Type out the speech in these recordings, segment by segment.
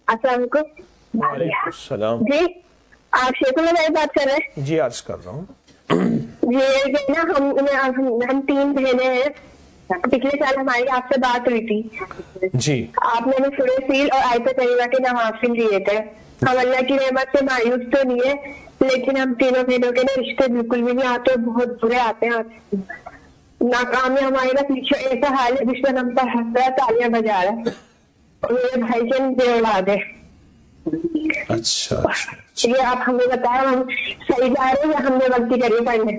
السلام علیکم. وعلیکم السلام. جی آپ شیخ اللہ بھائی بات کر رہے ہیں؟ جی عرض کر رہا ہوں. جی نا ہم 3 بہنیں ہیں. پچھلے سال ہماری آپ سے بات ہوئی تھی. جی آپ نے ہمیں سورہ فیل اور آیت کریمہ کے نوافل دیے تھے. ہم اللہ کی رحمت سے مایوس تو نہیں ہے لیکن ہم تینوں بہنوں کے نا رشتے بالکل بھی نہیں آتے, بہت برے آتے ہیں. ناکامی ہمارے نا پیچھے ایسا حال ہے جس میں ہم پر ہنس رہا تالیاں بجا رہا ہے. اور میرے بھائی کے بے اولاد ہے. اچھا یہ آپ ہمیں بتائیں ہم صحیح جا رہے ہیں یا ہم نے غلطی کری پڑھنے؟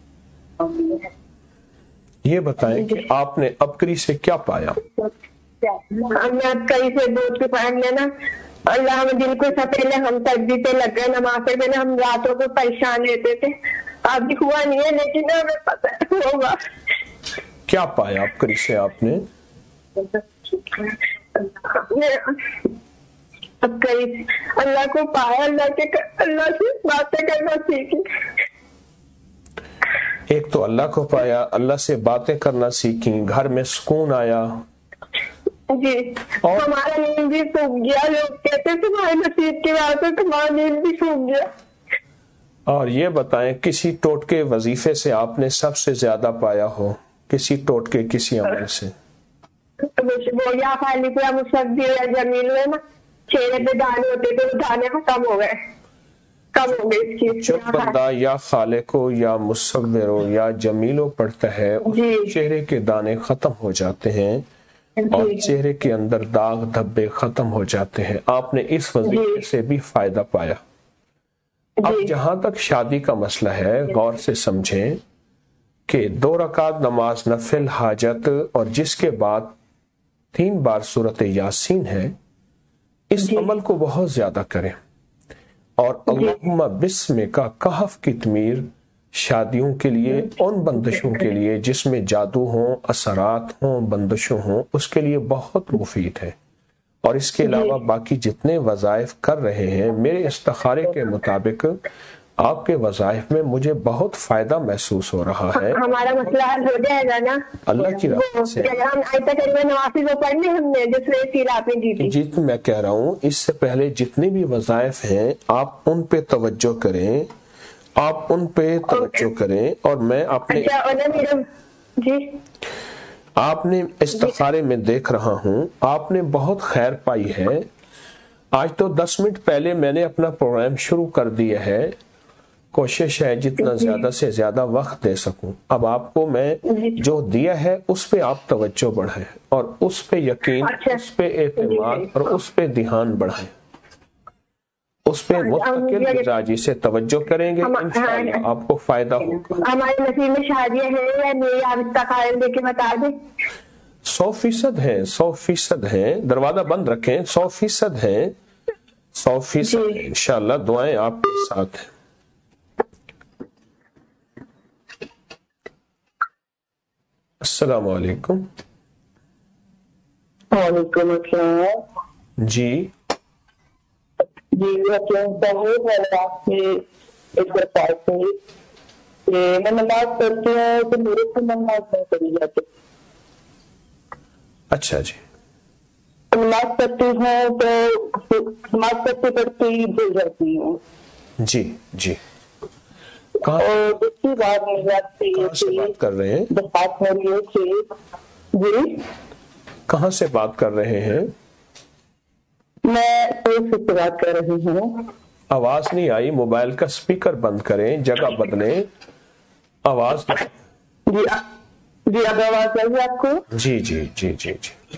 یہ بتائیں کہ آپ نے ابکری سے کیا پایا؟ ہم نے ابکری سے دوست کے پڑھ لینا. اللہ ہمیں دن کو سب پہلے ہم تجدید پہ لگ گئے نماز میں ہم راتوں کو پریشان رہتے تھے. ابھی ہوا نہیں ہے لیکن ہمیں پتہ ہوگا. کیا پایا ابکری سے آپ نے؟ ابکری اللہ کو پایا, اللہ سے باتیں کرنا سیکھی. ایک تو اللہ کو پایا, اللہ سے باتیں کرنا سیکھی, گھر میں سکون آیا. جی ہمارا نیند بھی سوکھ گیا. لوگ کہتے تمہارے نصیب کی بات ہے, تمہارا نیند بھی سوکھ گیا. اور یہ بتائیں کسی ٹوٹکے وظیفے سے آپ نے سب سے زیادہ پایا ہو, کسی ٹوٹکے کسی عمل سے؟ وہ یا خالی پورا مصدی یا جمیل ہے نا, چہرے پہ دانے ہوتے تھے وہ دانے ختم ہو گئے, کم ہو گئے اس کی. جو بندہ یا خالق ہو یا مصور ہو یا جمیلو پڑھتا ہے اس چہرے کے دانے ختم ہو جاتے ہیں اور چہرے کے اندر داغ دھبے ختم ہو جاتے ہیں. آپ نے اس وظیفے سے بھی فائدہ پایا. اب جہاں تک شادی کا مسئلہ ہے, غور سے سمجھیں کہ 2 رکعت نماز نفل حاجت اور جس کے بعد 3 بار سورۃ یاسین ہے, اس عمل کو بہت زیادہ کریں. اور اللہم بسم کا کہف کی تعمیر شادیوں کے لیے, ان بندشوں کے لیے جس میں جادو ہوں, اثرات ہوں, بندشوں ہوں, اس کے لیے بہت مفید ہے. اور اس کے علاوہ باقی جتنے وظائف کر رہے ہیں, میرے استخارے کے مطابق آپ کے وظائف میں مجھے بہت فائدہ محسوس ہو رہا ہے. ہمارا مسئلہ حل ہو جائے گا نا اللہ کی رحمت سے. جی تو میں کہہ رہا ہوں اس سے پہلے جتنے بھی وظائف ہیں آپ ان پہ توجہ کریں, آپ ان پہ توجہ کریں. اور میں اپنے آپ نے استخارے میں دیکھ رہا ہوں آپ نے بہت خیر پائی ہے. آج تو 10 منٹ پہلے میں نے اپنا پروگرام شروع کر دیا ہے. کوشش ہے جتنا زیادہ سے زیادہ وقت دے سکوں. اب آپ کو میں جو دیا ہے اس پہ آپ توجہ بڑھائیں اور اس پہ یقین, اس پہ اعتماد اور اس پہ دھیان بڑھائیں. اس پہ مستقل مزاجی سے توجہ کریں گے انشاءاللہ آپ کو فائدہ ہوگا. ہمارے نصیب میں شادیاں ہیں یا نہیں, آپ استخارے دے کے بتا دیں. 100% ہیں, 100% ہیں. دروازہ بند رکھیں, 100% ہیں, 100% انشاءاللہ. دعائیں آپ کے ساتھ ہیں. السلام علیکم. وعلیکم السلام. جی میں نماز پڑھتی ہوں تو میرے سے نماز نہیں پڑھی جاتی. اچھا جی. نماز پڑھتی ہوں تو نماز پڑھتی پڑھتی بھول جاتی ہوں. جی جی. اور دوسری بات کہاں سے بات کر رہے ہیں؟ بات ہو رہی ہے جی کہاں سے بات کر رہے ہیں؟ میں سے بات کر رہی ہوں. آواز نہیں آئی, موبائل کا سپیکر بند کریں, جگہ بدلیں, آواز جی جی اب آواز آئی آپ کو؟ جی جی جی جی جی.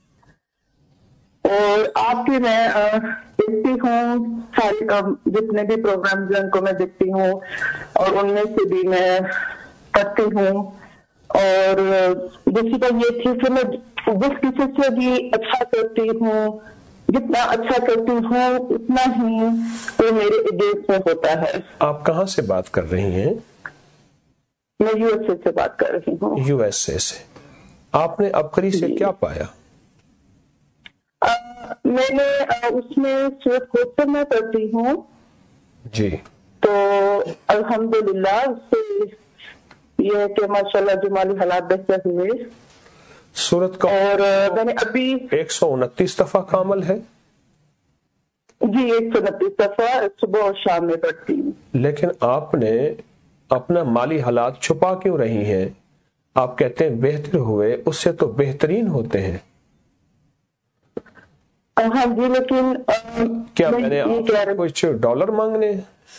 اور آپ کی میں دیکھتی ہوں سارے جتنے بھی پروگرامز ہیں ان کو میں دیکھتی ہوں اور ان میں سے بھی میں پڑھتی ہوں. اور دوسری بات یہ تھی کہ میں جس کسی سے بھی اچھا کرتی ہوں, جتنا اچھا کرتی ہوں اتنا ہی وہ میرے اگینسٹ میں ہوتا ہے. آپ کہاں سے بات کر رہی ہیں؟ میں یو ایس اے سے بات کر رہی ہوں. یو ایس اے سے. آپ نے ابکری سے کیا پایا؟ میں نے اس میں سورۃ کوثر میں پڑھتی ہوں جی, تو الحمدللہ اس سے یہ ہے کہ ماشاءاللہ جو مالی حالات بہتر ہوئے. سورت کا اور میں نے ابھی 129 دفعہ کا عمل ہے. जी 129 दफा सुबह और शाम में पढ़ती हूँ। लेकिन आपने अपना माली हालात छुपा क्यों रही हैं? आप कहते हैं बेहतर हुए, उससे तो बेहतरीन होते हैं। हाँ जी, लेकिन क्या मैंने आपसे कुछ डॉलर मांगने?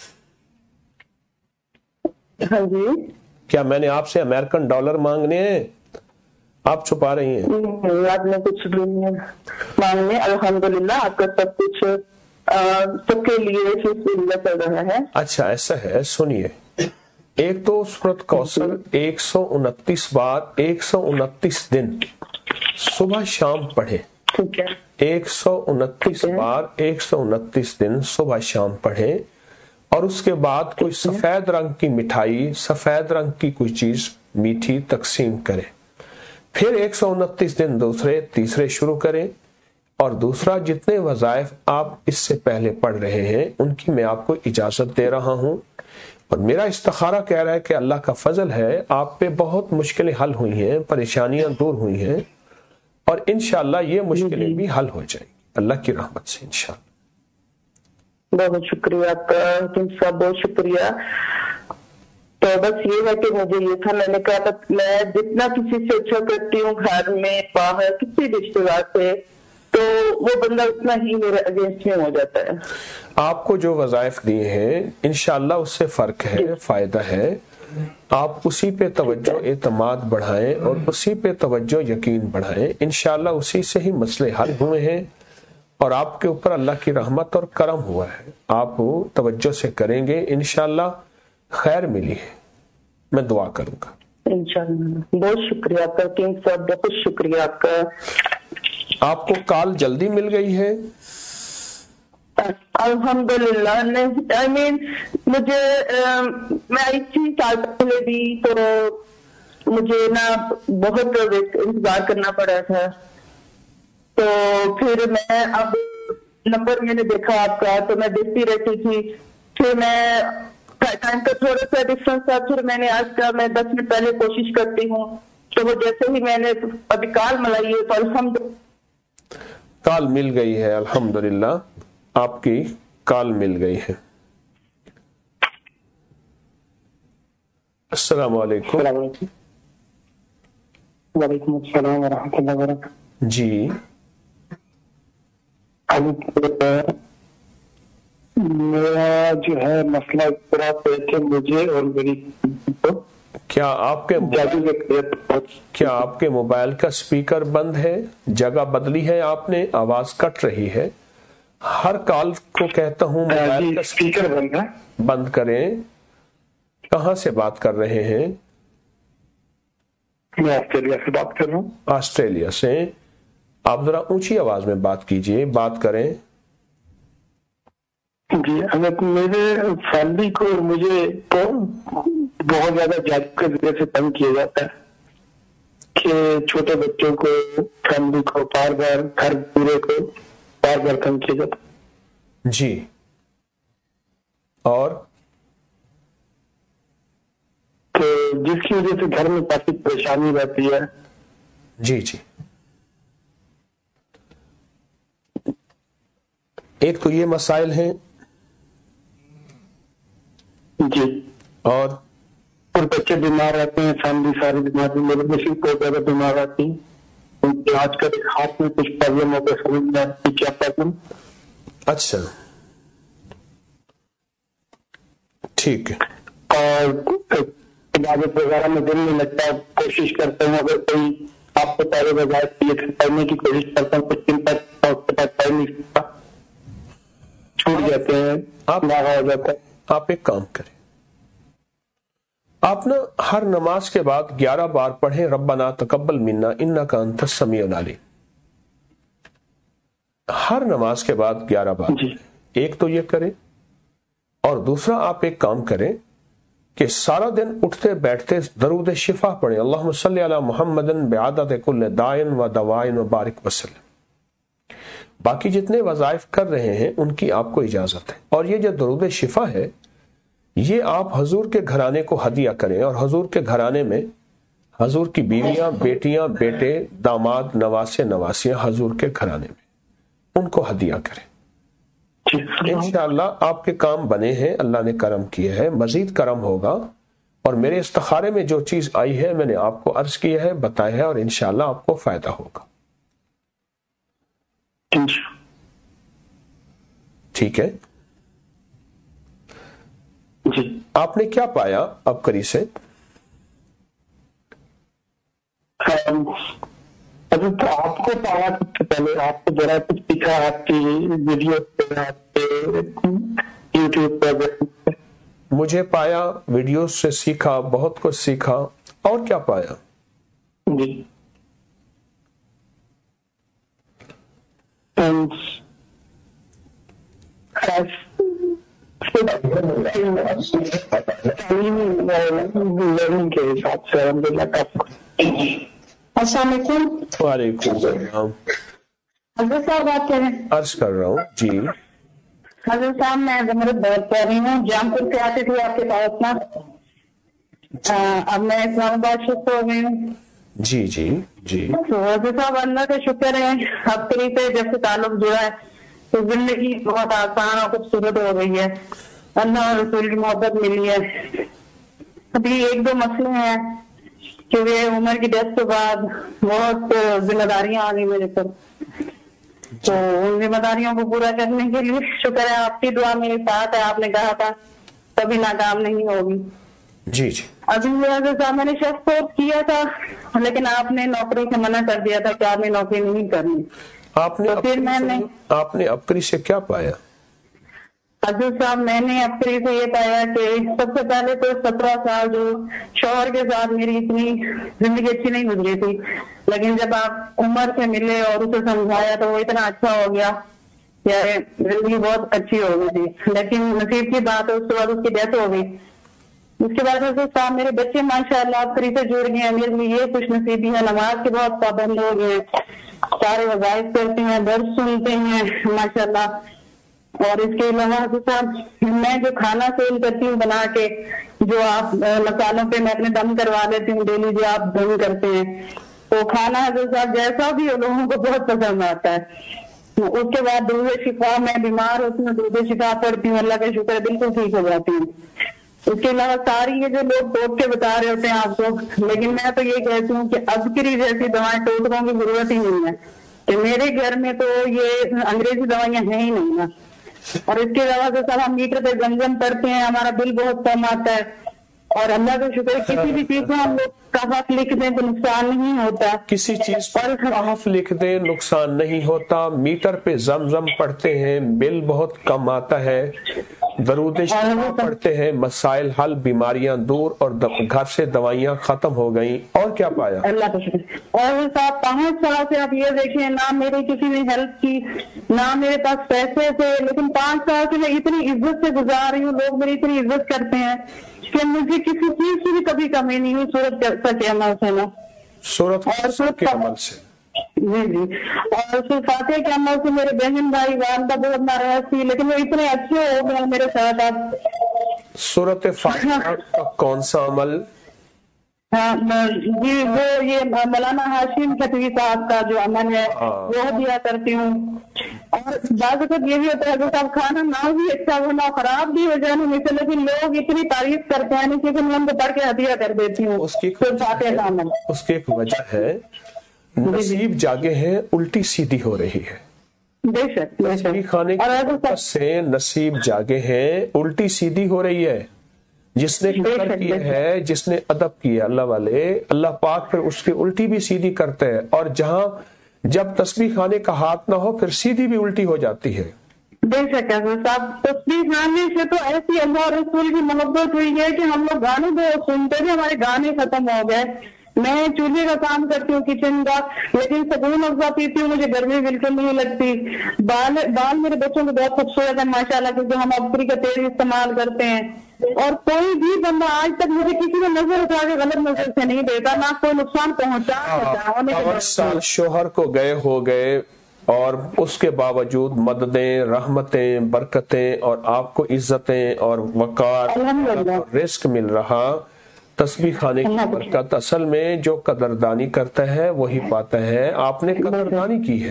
हाँ जी, क्या मैंने आपसे अमेरिकन डॉलर मांगने हैं? आप छुपा रही हैं। नहीं, आपने कुछ भी नहीं मांगने। अल्हम्दुलिल्लाह आपका सब कुछ सबके लिए चल रहा है। अच्छा ऐसा है, सुनिए, एक तो सूरत कौसर 129 बार 129 दिन सुबह शाम पढ़े। ठीक है। 129 बार 129 दिन सुबह शाम पढ़े, और उसके बाद कोई सफेद रंग की मिठाई, सफेद रंग की कोई चीज मीठी तकसीम करें। फिर 129 दिन दूसरे तीसरे शुरू करें, और दूसरा जितने वज़ाइफ आप इससे पहले पढ़ रहे हैं उनकी मैं आपको इजाजत दे रहा हूं। और मेरा इस्तिखारा कह रहा है कि अल्लाह का फजल है, आप पे बहुत मुश्किलें हल हुई हैं, परेशानियां दूर हुई हैं, और इंशाअल्लाह ये मुश्किलें भी हल हो जाएंगी अल्लाह की रहमत से इंशाअल्लाह। बहुत शुक्रिया आपका, बहुत शुक्रिया। तो बस ये है कि मुझे ये था, मैंने कहा मैं जितना किसी से अच्छा करती हूँ घर में बाहर किसी रिश्तेदार से, तो वो बंदा उतना ही मेरे अगेंस्ट में हो जाता है। आपको जो वज़ाइफ दिए हैं इंशाअल्लाह उससे फर्क है, फायदा है। आप उसी पे तवज्जो एतमाद बढ़ाएं और उसी पे तवज्जो यकीन बढ़ाएं, इंशाअल्लाह उसी से ही मसले हल हुए हैं और आपके ऊपर अल्लाह की रहमत और करम हुआ है। आप तवज्जो से करेंगे इंशाअल्लाह खैर मिली है, मैं दुआ करूंगा इंशाअल्लाह। बहुत शुक्रिया आपका किंग साहब, बहुत शुक्रिया आपका। आपको कॉल जल्दी मिल गई है? अल्हम्दुलिल्लाह। नहीं, आई मीन मुझे मैं आई थी साल पहले भी, तो मुझे ना बहुत इंतजार करना पड़ा था। तो फिर मैं अब नंबर मैंने देखा आपका, तो मैं देखती रहती थी। फिर मैं टाइम का थोड़ा सा डिफरेंस था, फिर मैंने आज का मैं 10 मिनट पहले कोशिश करती हूँ, तो वो जैसे ही मैंने अभी कॉल मिलाई है तो अल्हम्दुलिल्लाह कॉल मिल गई है। अल्हम्दुलिल्लाह आपकी कॉल मिल गई है। अस्सलाम वालेकुम। वालेकुम अस्सलाम व रहमतुल्लाहि व बरकातहू। जी मेरा जो है मसला पूरा थे मुझे और मेरी क्या आपके मोबाइल का स्पीकर बंद है? जगह बदली है आपने? आवाज कट रही है। हर कॉल को कहता हूँ मोबाइल का स्पीकर बंद है, बंद करें। कहाँ से बात कर रहे हैं? मैं ऑस्ट्रेलिया से बात कर रहा हूँ। ऑस्ट्रेलिया से। आप जरा ऊंची आवाज में बात कीजिए, बात करें। जी, अगर मेरे फैमिली को और मुझे तो बहुत ज्यादा जादू के जरिए से तंग किया जाता है कि छोटे बच्चों को, फैमिली को बार बार, घर पूरे को बार बार तंग किया जाता है। जी, और तो जिसकी वजह से घर में काफी परेशानी रहती है। जी जी, एक तो ये मसाइल हैं जी, और बच्चे बीमार रहते हैं, फैमिली सारी बीमार, मेरे मिसेज बहुत ज्यादा बीमार रहती है। उनके आजकल हाथ में कुछ प्रॉब्लम हो गया, समझ में आती क्या प्रॉब्लम। अच्छा ठीक है। और इबादत वगैरह में दिल नहीं लगता, कोशिश करते हैं अगर कोई आपको पहले बजाय पढ़ने की कोशिश करता हूँ, कुछ दिन तक पढ़ नहीं सकता, छूट जाते हैं, आप नागा हो जाता है। आप एक काम करें, आप ना हर नमाज के बाद 11 बार पढ़ें रब्बना तकब्बल मिन्ना इन्नका अंतस समीउल अलीम। हर नमाज के बाद 11 बार। एक तो ये करें, और दूसरा आप एक काम करें कि सारा दिन उठते बैठते दरूद शिफा पढ़ें, अल्लाहुम्मा सल्ली अला मुहम्मदिन बिआदत कुल्ल दाइन व दवाइन व बारिक वसल्लम। बाकी जितने वज़ाइफ कर रहे हैं उनकी आपको इजाजत है। और ये जो दरूद शिफा है ये आप हजूर के घराने को हदिया करें, और हजूर के घराने में हजूर की बीवियां, बेटियां, बेटे, दामाद, नवासे, नवासियां हजूर के घराने में उनको हदिया करें। انشاءاللہ آپ کے کام بنے ہیں، اللہ نے کرم کیا ہے، مزید کرم ہوگا، اور میرے استخارے میں جو چیز آئی ہے میں نے آپ کو عرض کیا ہے، بتایا ہے، اور انشاءاللہ آپ کو فائدہ ہوگا. ٹھیک ہے جی. آپ نے کیا پایا اب کری سے؟ تو آپ کو پایا سب سے پہلے، آپ کو ذرا کچھ سیکھا آپ کی ویڈیو پہ، آپ کے یوٹیوب پہ. مجھے پایا، ویڈیوز سے سیکھا، بہت کچھ سیکھا، اور کیا پایا؟ جی. لرننگ کے حساب سے السلام علیکم. وعلیکم السلام. حضرت صاحب بات کر رہے ہیں؟ عرض کر رہا ہوں. جی حضرت صاحب میں زمرد بات کر رہی ہوں، جام پور سے آتی تھی آپ کے پاس نا، اب میں اسلام آباد شفٹ ہو گئی ہوں. جی جی جی. تو حضرت صاحب اللہ کا شکر ہے، اب قریب سے جب سے تعلق جڑا ہے تو زندگی بہت آسان اور خوبصورت ہو گئی ہے، اللہ اور رسول کی محبت ملی ہے. ابھی ایک دو مسئلے ہیں کیونکہ عمر کی ڈیتھ کے بعد بہت ذمہ داریاں آ گئی میرے پر، تو ان ذمہ داریوں کو پورا کرنے کے لیے شکر ہے آپ کی دعا میرے ساتھ ہے. آپ نے کہا تھا کبھی ناکام نہیں ہوگی. جی جی. ابھی صاحب میں نے شیف کورس کیا تھا، لیکن آپ نے نوکری سے منع کر دیا تھا کہ آپ نے نوکری نہیں کرنی. آپ نے اپکری سے کیا پایا؟ حضرت صاحب میں نے اپکری سے یہ پایا کہ سب سے پہلے تو 17 سال جو شوہر کے ساتھ میری اتنی زندگی اچھی نہیں گزری تھی، لیکن جب آپ عمر سے ملے اور اسے سمجھایا تو وہ اتنا اچھا ہو گیا کہ زندگی بہت اچھی ہو گئی تھی. لیکن نصیب کی بات ہے اس کے بعد اس کی ڈیتھ ہو گئی. اس کے بعد حضرت صاحب میرے بچے ماشاء اللہ اپکری سے جڑ گئے ہیں. میرے لیے یہ خوش نصیبی ہے، نماز کے بہت پابند ہو گئے ہیں، سارے وظائف کرتے ہیں، درس سنتے ہیں ماشاء اللہ. اور اس کے علاوہ حضرت صاحب میں جو کھانا سیل کرتی ہوں بنا کے، جو آپ مسالوں پہ میں اپنے دم کروا لیتی ہوں ڈیلی، جو آپ دم کرتے ہیں، تو کھانا حضرت صاحب جیسا بھی لوگوں کو بہت پسند آتا ہے. اس کے بعد دودھ شفا، میں بیمار ہوتی ہوں دودھ شفا پڑتی ہوں، اللہ کا شکر بالکل ٹھیک ہو جاتی ہوں. اس کے علاوہ ساری یہ جو لوگ ٹوٹ کے بتا رہے ہوتے ہیں آپ کو، لیکن میں تو یہ کہتی ہوں کہ اذکری جیسی دوائیں ٹوٹکوں کی ضرورت ہی نہیں ہے، کہ میرے گھر میں تو یہ انگریزی دوائیاں ہیں ہی نہیں نا. اور اس کے علاوہ سے سب ہم میٹر پہ زمزم پڑھتے ہیں، ہمارا بل بہت کم آتا ہے، اور اللہ کا شکر کسی بھی چیز کو ہم لوگ کہف لکھ دیں تو نقصان نہیں ہوتا. کسی چیز پر کہف لکھ دیں نقصان نہیں ہوتا. میٹر پہ زمزم پڑھتے ہیں، بل بہت کم آتا ہے، درود شریف پڑھتے ہیں، مسائل حل، بیماریاں دور، اور گھر سے دوائیاں ختم ہو گئیں. اور کیا پایا؟ اللہ کا شکر. اور صاحب 5 سال سے آپ یہ دیکھیں نہ میری کسی نے ہیلپ کی، نہ میرے پاس پیسے تھے، لیکن 5 سال سے میں اتنی عزت سے گزار رہی ہوں، لوگ میری اتنی عزت کرتے ہیں کہ مجھے کسی چیز کی بھی کبھی کمی نہیں ہوئی صورت کے عمل سے نا. صورت کے عمل سے جی جی. اور فاتح کے عمل سے میرے بہن بھائی والدہ بہت ناراض تھی، لیکن وہ اتنے اچھے ہو گئے میرے ساتھ. آپ سورت فاتحہ کا کون سا عمل؟ جی وہ یہ مولانا ہاشم خطیبی صاحب کا جو عمل ہے وہ دیا کرتی ہوں. اور بعض اوقات یہ بھی ہوتا ہے کہ کھانا نہ بھی اچھا ہو نہ خراب بھی ہو جائے مجھ سے، لیکن لوگ اتنی تعریف کرتے ہیں کہ میں ان کو پڑھ کے ہدیہ کر دیتی ہوں. اس کی ایک وجہ ہے نصیب جاگے ہیں الٹی سیدھی ہو رہی ہے. بے شک بے شک. کھانے کی سے نصیب جاگے ہیں الٹی سیدھی ہو رہی ہے. جس نے قدر کی ہے، جس نے ادب کیا، اللہ والے اللہ پاک پھر اس کی الٹی بھی سیدھی کرتے ہیں. اور جہاں جب تسبیح خانے کا ہاتھ نہ ہو پھر سیدھی بھی الٹی ہو جاتی ہے. بے شک ہے صاحب. تسبیح خانے سے تو ایسی اللہ اور رسول کی محبت ہوئی ہے کہ ہم لوگ گانے بہت سنتے تھے، ہمارے گانے ختم ہو گئے. میں چولہے کا کام کرتی ہوں کچن کا، لیکن سکون افزا پیتی ہوں، مجھے گرمی بالکل نہیں لگتی. بال میرے بچوں کے بہت خوبصورت ہے ماشاء اللہ، کیونکہ ہم اپکری کا تیل استعمال کرتے ہیں. اور کوئی بھی بندہ آج تک مجھے کسی نے نظر اٹھا کے غلط نظر سے نہیں دیتا، نہ کوئی نقصان پہنچا. سال شوہر کو گئے ہو گئے اور اس کے باوجود مددیں، رحمتیں، برکتیں اور آپ کو عزتیں اور وقار رزق مل رہا. تسبیح خانے کی برکت. اصل میں جو قدردانی کرتا ہے وہی پاتا ہے. آپ نے قدردانی کی ہے.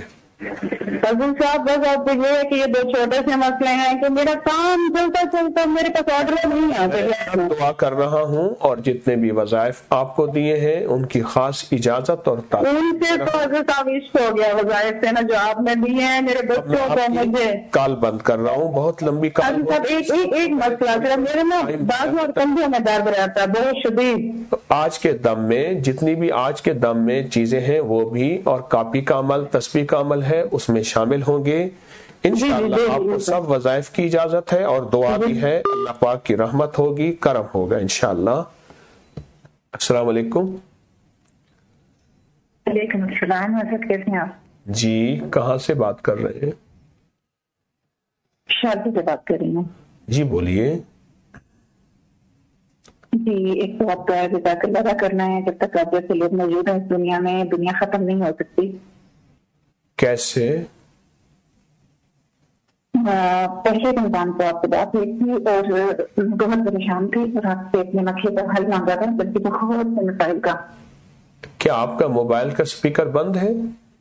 فضل صاحب بس آپ کو یہ ہے کہ یہ 2 چھوٹے سے مسئلے ہیں کہ میرا کام چلتا چلتا میرے پاس آرڈر نہیں آتا. دعا کر رہا ہوں اور جتنے بھی وظائف آپ کو دیے ہیں ان کی خاص اجازت اور ان سے تو حضرت عشق ہو گیا وظائف سے نا جو آپ نے دیے ہیں میرے بچوں کو. مجھے کال بند کر رہا ہوں, بہت لمبی کال. ایک مسئلہ صرف میرے نا بعض اور کندھوں میں درد رہتا ہے بہت شدید. آج کے دم میں جتنی بھی آج کے دم میں چیزیں ہیں وہ بھی, اور کاپی کا عمل تسبیح کا عمل ہے اس میں شامل ہوں گے انشاءاللہ. آپ کو سب وظائف کی اجازت ہے اور دعا بھی ہے, اللہ پاک کی رحمت ہوگی, کرم ہوگا انشاءاللہ. السلام علیکم. وعلیکم السلام. حضرت کیسے ہیں آپ؟ جی کہاں سے بات کر رہے ہیں؟ شادی سے بات کر رہی ہوں. جی بولیے. جی ایک تو آپ کا جزاک اللہ ادا کرنا ہے, جب تک آپ جیسے لوگ موجود ہیں اس دنیا میں دنیا ختم نہیں ہو سکتی. کیسے؟ پہلے رمضان کو آپ سے بات ہوئی تھی اور بہت پریشان تھی اور آپ سے اپنے مسئلے کا حل مانگا تھا بلکہ بہت سے مسائل کا. کیا آپ کا موبائل کا اسپیکر بند ہے؟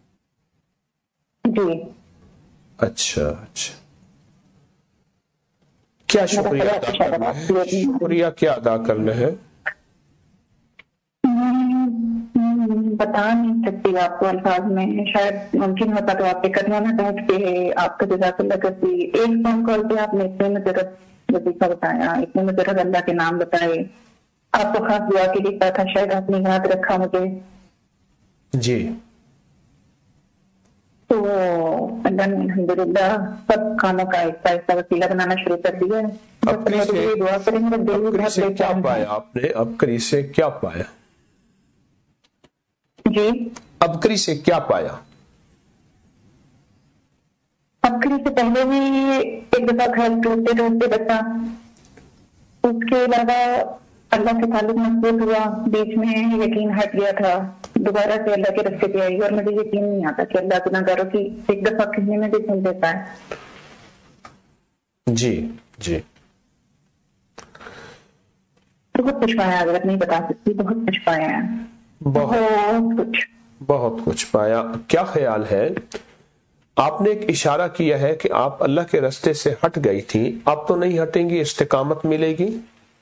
جی. اچھا اچھا. کیا شکریہ ادا کرنا ہے؟ شکریہ کیا ادا کرنا ہے؟ بتا نہیں سکتی آپ کو الفاظ میں, شاید ممکن ہوتا تو آپ کے قدموں میں بیٹھ کے آپ کا جزاک اللہ کرتی. ایک فون کال پہ آپ نے اتنے مجرد وظیفہ بتایا, اتنے مجرد اللہ کے نام بتائے, آپ کو خاص دعا کے لیے کہا تھا, شاید آپ نے یاد رکھا مجھے. جی تو اللہ نے الحمدللہ سب کاموں کا ایسا ایسا وسیلہ بنانا شروع کر دیا ہے. دعا کریں گے. کیا پایا آپ نے ابکری سے, کیا پایا؟ جی ابکری سے کیا پایا؟ ابکری سے پہلے بھی ایک دفعہ گھر ٹوٹتے ٹوٹتے بچا, اس کے علاوہ اللہ سے تعلق مضبوط ہوا, بیچ میں یقین ہٹ گیا تھا, دوبارہ سے اللہ کے راستے پہ آئی اور مجھے یقین نہیں آتا کہ اللہ گناہ گاروں کی ایک دفعہ کہنے میں بھی سن دیتا ہے. جی جی بہت کچھ پایا, اگر نہیں بتا سکتی, بہت کچھ پایا ہے, بہت کچھ پایا. کیا خیال ہے, آپ نے ایک اشارہ کیا ہے کہ آپ اللہ کے راستے سے ہٹ گئی تھی, اب تو نہیں ہٹیں گی, استقامت ملے گی؟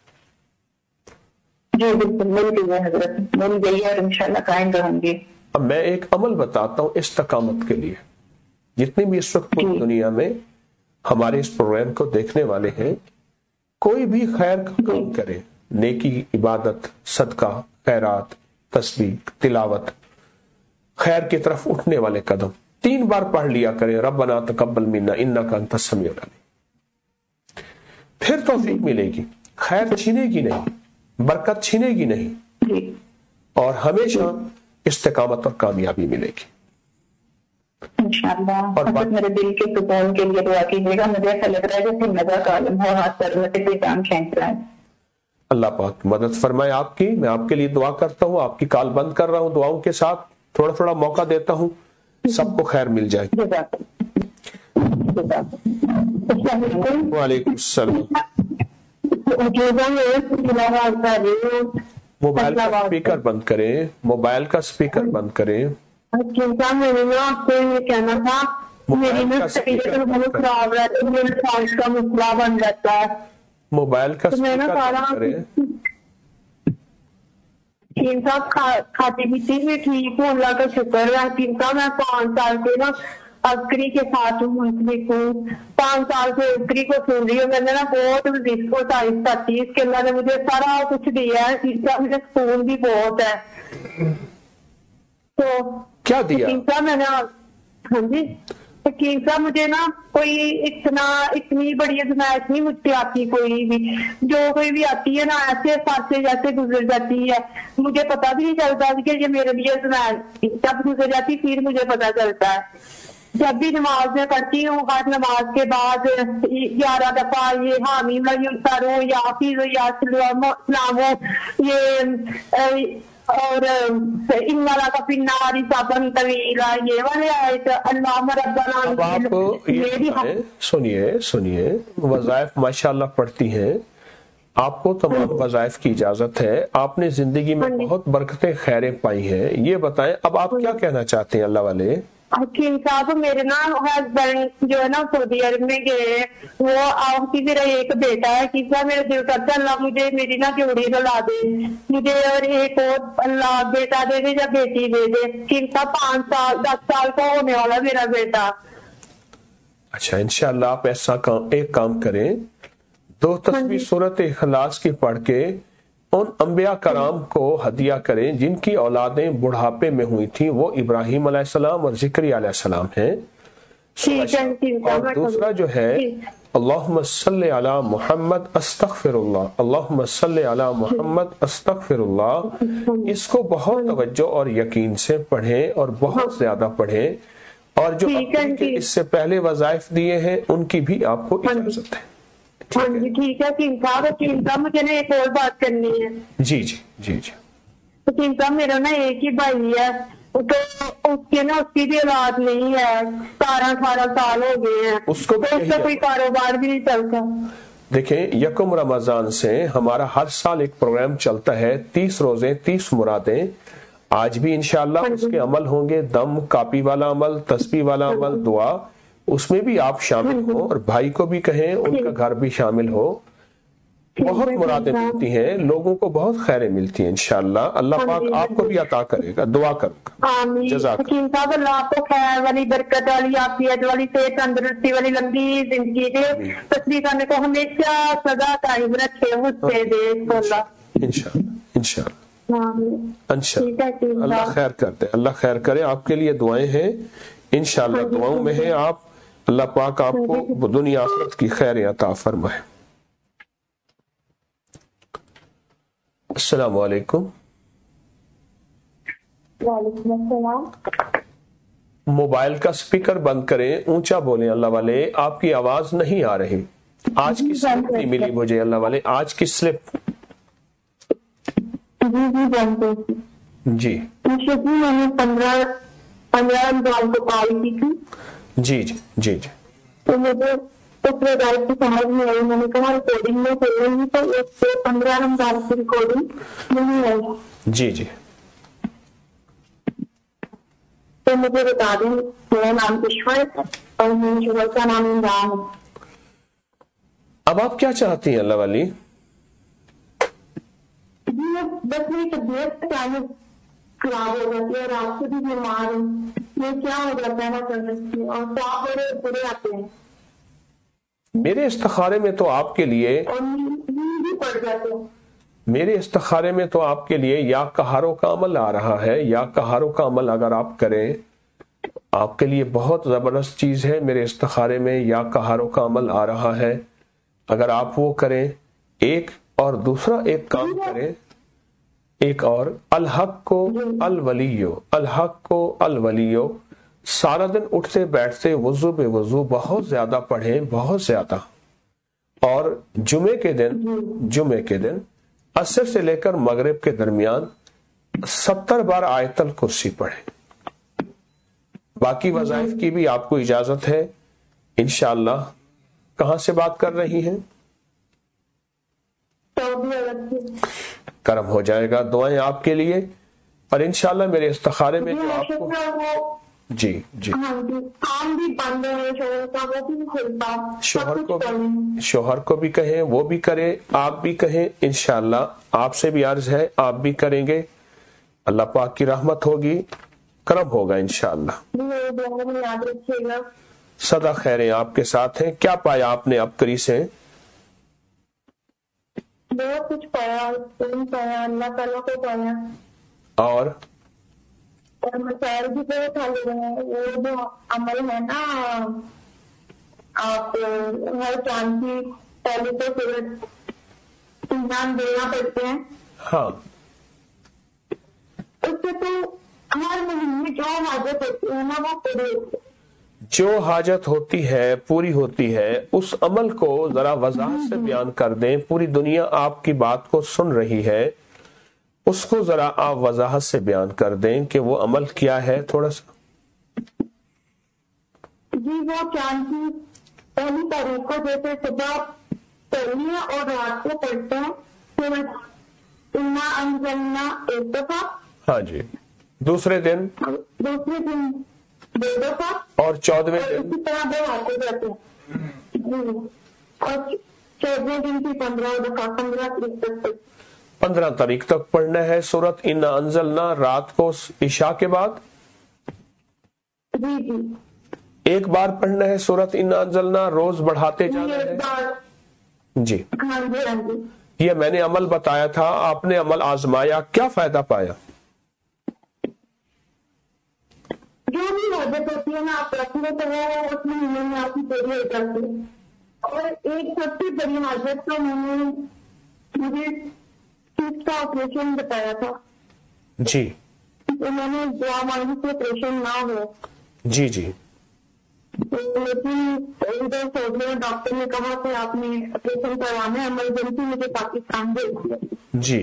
جی بالکل مل گئی ہے حضرت, مل گئی ہے اور انشاءاللہ قائم رہوں گی. اب میں ایک عمل بتاتا ہوں استقامت کے لیے. جتنی بھی اس وقت پوری دنیا میں ہمارے اس پروگرام کو دیکھنے والے ہیں, کوئی بھی خیر کا کام کرے, نیکی, عبادت, صدقہ, خیرات, تسبیح, تلاوت, خیر کی طرف اٹھنے والے قدم 3 بار پڑھ لیا کریں, ربنا تقبل منا انک انت السمیع العلیم. پھر توفیق ملے گی, خیر چھینے گی نہیں, برکت چھینے گی نہیں, اور ہمیشہ استقامت اور کامیابی ملے گی انشاءاللہ. اور میرے دل کے سکون کے لیے دعا کیجیے گا. مجھے ایسا لگ رہا ہے جیسے نظر کا عالم ہو, ہاتھ پر میں سے جان کھینچ رہا ہے. اللہ پاک مدد فرمائے آپ کی. میں آپ کے لیے دعا کرتا ہوں, آپ کی کال بند کر رہا ہوں, دعاؤں کے ساتھ تھوڑا تھوڑا موقع دیتا ہوں, سب کو خیر مل جائے. وعلیکم السلام. موبائل کا اسپیکر بند کریں, موبائل کا اسپیکر بند کریں. آپ کو یہ کہنا تھا, میری بہت خراب رہتا ہے, میرے سانس کا مسئلہ بن جاتا ہے. موبائل کا اسپیکر بند کریں. تین صاحب کھاتی پیتی بھی ٹھیک ہوں, اللہ کا شکر ہے. تین صاحب میں 5 سال سے نا عسکری کے ساتھ ہوں, منسلک ہوں. 5 سال سے عسکری کو سن رہی ہوں. میں نے نا بہت رزق و تعریف کرتی, اس کے اللہ نے مجھے سارا کچھ دیا ہے. تین صاحب مجھے سکون بھی بہت ہے. تو کیا دیا تین صاحب میں نے, ہاں جی حکیم صاحب مجھے نا کوئی اتنی بڑی ازمائش نہیں مجھ سے آتی, کوئی بھی جو کوئی بھی آتی ہے نا ایسے پاسے جیسے گزر جاتی ہے. مجھے پتا بھی نہیں چلتا کہ یہ میرے لیے ازمائش جب گزر جاتی پھر مجھے پتا چلتا ہے. جب بھی نماز میں پڑھتی ہوں, ہر نماز کے بعد 11 دفعہ یہ حامی سارو یا حافظ یا سلام یہ اور ان والا کا پناری صابن طویلا, یہ والے آیت اللہ ربنا. اب آپ سنیے وظائف ماشاءاللہ پڑھتی ہیں, آپ کو تمام وظائف کی اجازت ہے, آپ نے زندگی میں بہت برکتیں خیریں پائی ہیں. یہ بتائیں اب آپ کیا کہنا چاہتے ہیں اللہ والے؟ حکیم صاحب میرے نا ہسبینڈ جو ہے نا سعودی عرب میں گئے، وہ آپ کی میرا ایک بیٹا ہے، حکیم صاحب میرا دل کرتا ہے اللہ مجھے میری نا جوڑی دلا دے مجھے، اور ایک اور اللہ بیٹا دے دے یا بیٹی دے دے۔ حکیم صاحب 5 سال 10 سال کا ہونے والا میرا بیٹا۔ اچھا انشاءاللہ آپ ایسا ایک کام کریں، 2 تسبیح سورۃ اخلاص کی پڑھ کے ان انبیاء کرام کو ہدیہ کریں جن کی اولادیں بڑھاپے میں ہوئی تھیں، وہ ابراہیم علیہ السلام اور زکریا علیہ السلام ہیں۔ اور دوسرا جو ہے اللہم صلی علی محمد استغفر اللہ، اللہم صلی علی محمد استغفر اللہ، اس کو بہت توجہ اور یقین سے پڑھیں اور بہت زیادہ پڑھیں، اور جو اس سے پہلے وظائف دیے ہیں ان کی بھی آپ کو اجازت ہے۔ ہاں جی ٹھیک ہے حکیم صاحب مجھے نا ایک اور بات کرنی ہے۔ جی جی جی جی حکیم صاحب میرا نا ایک ہی بھائی ہے، تو اس کے نا اس کی بھی اولاد نہیں ہے، 17-18 سال ہو گئے ہیں، اس کو کوئی کاروبار بھی نہیں چلتا۔ دیکھیں 1 رمضان سے ہمارا ہر سال ایک پروگرام چلتا ہے، 30 روزے 30 مرادیں، آج بھی انشاءاللہ اس کے عمل ہوں گے، دم کاپی والا عمل، تسبیح والا عمل، دعا، اس میں بھی آپ شامل ہوں، اور بھائی کو بھی کہیں ان کا گھر بھی شامل ہو۔ بہت مرادیں ملتی ہیں، لوگوں کو بہت خیریں ملتی ہیں انشاءاللہ، اللہ پاک آپ کو بھی عطا کرے گا، دعا کروں گا۔ جزاک حکیم صاحب اللہ آپ کو خیر والی، برکت والی، عافیت والی، صحت تندرستی والی لمبی زندگی دے، تسبیح کرنے کو ہمیشہ سدا قائم رکھے، حصے دے اللہ انشاءاللہ انشاءاللہ۔ اللہ خیر کرتے، اللہ خیر کرے، آپ کے لیے دعائیں ہیں انشاءاللہ، دعاؤں میں ہیں آپ، اللہ پاک آپ کو دنیا آخرت کی خیر عطا فرمائے۔ السلام علیکم۔ وعلیکم السلام۔ موبائل کا سپیکر بند کریں، اونچا بولیں اللہ والے، آپ کی آواز نہیں آ رہی۔ آج کی سلپ نہیں ملی مجھے اللہ والے، آج کی سلپ۔ جی میں نے 15 رمضان کو پائی کی تھی۔ جی جی جی جی تو مجھے اس روایت کی سمجھ نہیں آئی، میں نے کہا ریکارڈنگ میں چل رہی تو اس سے 15 رمضان کی ریکارڈنگ نہیں آئی۔ جی جی تو مجھے بتا دیں، میرا نام کشور اور میرے شوہر کا نام عمران ہے۔ اب آپ کیا چاہتی ہیں اللہ والی؟ جی بس میری طبیعت خراب ہو جاتی ہے، رات سے بھی بیمار ہوں، میں کیا ہو جاتا ہے نا کر سکتی ہوں، اور خواب بڑے برے آتے ہیں، میرے استخارے میں تو آپ کے لیے، اور نیند بھی پڑ جاتے ہیں۔ میرے استخارے میں تو آپ کے لیے یا کہاروں کا عمل آ رہا ہے، یا کہاروں کا عمل اگر آپ کریں آپ کے لیے بہت زبردست چیز ہے۔ میرے استخارے میں یا کہاروں کا عمل آ رہا ہے، اگر آپ وہ کریں ایک، اور دوسرا ایک کام کریں، ایک اور، الحق کو الولیو، الحق کو الولیو، سارا دن اٹھتے بیٹھتے وضو بے وضو بہت زیادہ پڑھیں، بہت زیادہ، اور جمعے کے دن عصر سے لے کر مغرب کے درمیان 70 بار آیت الکرسی پڑھیں۔ باقی وظائف کی بھی آپ کو اجازت ہے انشاءاللہ۔ کہاں سے بات کر رہی ہیں؟ کرم ہو جائے گا، دعائیں آپ کے لیے، اور انشاءاللہ میرے استخارے میں جو آپ کو جی جی شوہر کو بھی کہیں، وہ بھی کرے، آپ بھی کہیں انشاءاللہ، آپ سے بھی عرض ہے آپ بھی کریں گے، اللہ پاک کی رحمت ہوگی، کرم ہوگا انشاءاللہ۔ سدا خیریں آپ کے ساتھ ہیں۔ کیا پایا آپ نے اب کری سے؟ بہت کچھ پایا، اللہ تعالیٰ کو پایا، اور مسائل بھی بہت حل ہوئے ہیں۔ وہ جو عمل ہے نا، آپ ہر چاند کی پہلے تو پھر ایمان دینا پڑتے ہیں، ہاں اس سے تو ہر مہینے جو حاجت ہوتی ہے نا وہ پوری ہوتی ہے، جو حاجت ہوتی ہے پوری ہوتی ہے۔ اس عمل کو ذرا وضاحت سے بیان کر دیں، پوری دنیا آپ کی بات کو سن رہی ہے، اس کو ذرا آپ وضاحت سے بیان کر دیں کہ وہ عمل کیا ہے تھوڑا سا۔ جی وہ چاند کی پہلی تاریخ کو جیسے صبح پڑھنی ہے اور رات کو پڑھتے ہیں، پھر انا انزلنا ایک دفعہ، ہاں جی، دوسرے دن 2 दफा, और 14वें दिन इसी तरह 2 आते जाते हैं। और 14वें दिन की 15 दफा, 15 तारीख तक 15 तारीख तक पढ़ना है सूरत इन्ना अंज़लना रात को इशा के बाद। जी जी, एक बार पढ़ना है सूरत इन्ना अंज़लना, रोज बढ़ाते जाना है जी। हाँ जी हाँ जी। ये मैंने अमल बताया था, आपने अमल आजमाया, क्या फायदा पाया? जो भी आदत होती है ना आप रखने तो वो उसमें महीने में आपकी पूरी हो जाती है। और एक सबसे बड़ी आदत तो मुझे का ऑपरेशन बताया था जी, तो मैंने दुआ मांगी कि ऑपरेशन ना हो। जी जी, लेकिन इधर सोचने डॉक्टर ने कहा कि आपने ऑपरेशन करवाना है, इमरजेंसी मुझे पाकिस्तान भेज दिया जी।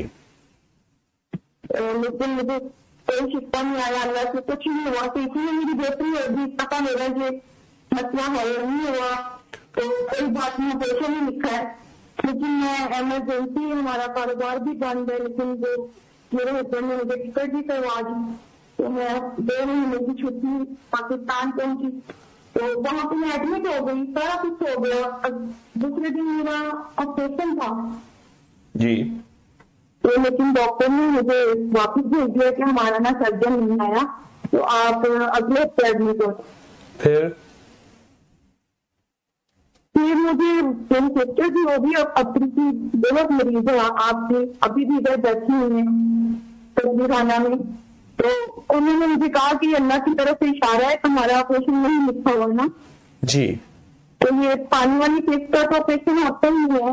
लेकिन मुझे कोई शिक्षा नहीं आया, अल्लाह से कुछ नहीं हुआ। तो इसलिए मेरी बेटी होगी, पता मेरा ये मसला है नहीं हुआ तो कोई बात नहीं, ऑपरेशन ही लिखा है। लेकिन मैं इमरजेंसी, हमारा कारोबार भी बंद है, लेकिन वो मेरे हस्बैंड ने मुझे टिकट भी करवा दी तो मैं 2 महीने की छुट्टी पाकिस्तान पहुंची तो वहां पे मैं एडमिट हो गई, सारा कुछ हो गया। दूसरे दिन मेरा ऑपरेशन था जी, तो लेकिन डॉक्टर ने मुझे वापस भेज दिया कि हमारा ना सर्जन नहीं आया तो आप अगले हफ्ते एडमिट हो। फिर मुझे मेरी सिस्टर थी, वो भी अपनी की बहुत मरीज है आपसे, अभी भी इधर बैठी हुई है तस्वीर खाना में। तो उन्होंने मुझे कहा कि अल्लाह की तरफ से इशारा है, तुम्हारा ऑपरेशन नहीं लिखा हुआ ना जी। तो ये पानी वाली पेस्ट का तो ऑपरेशन होता ही है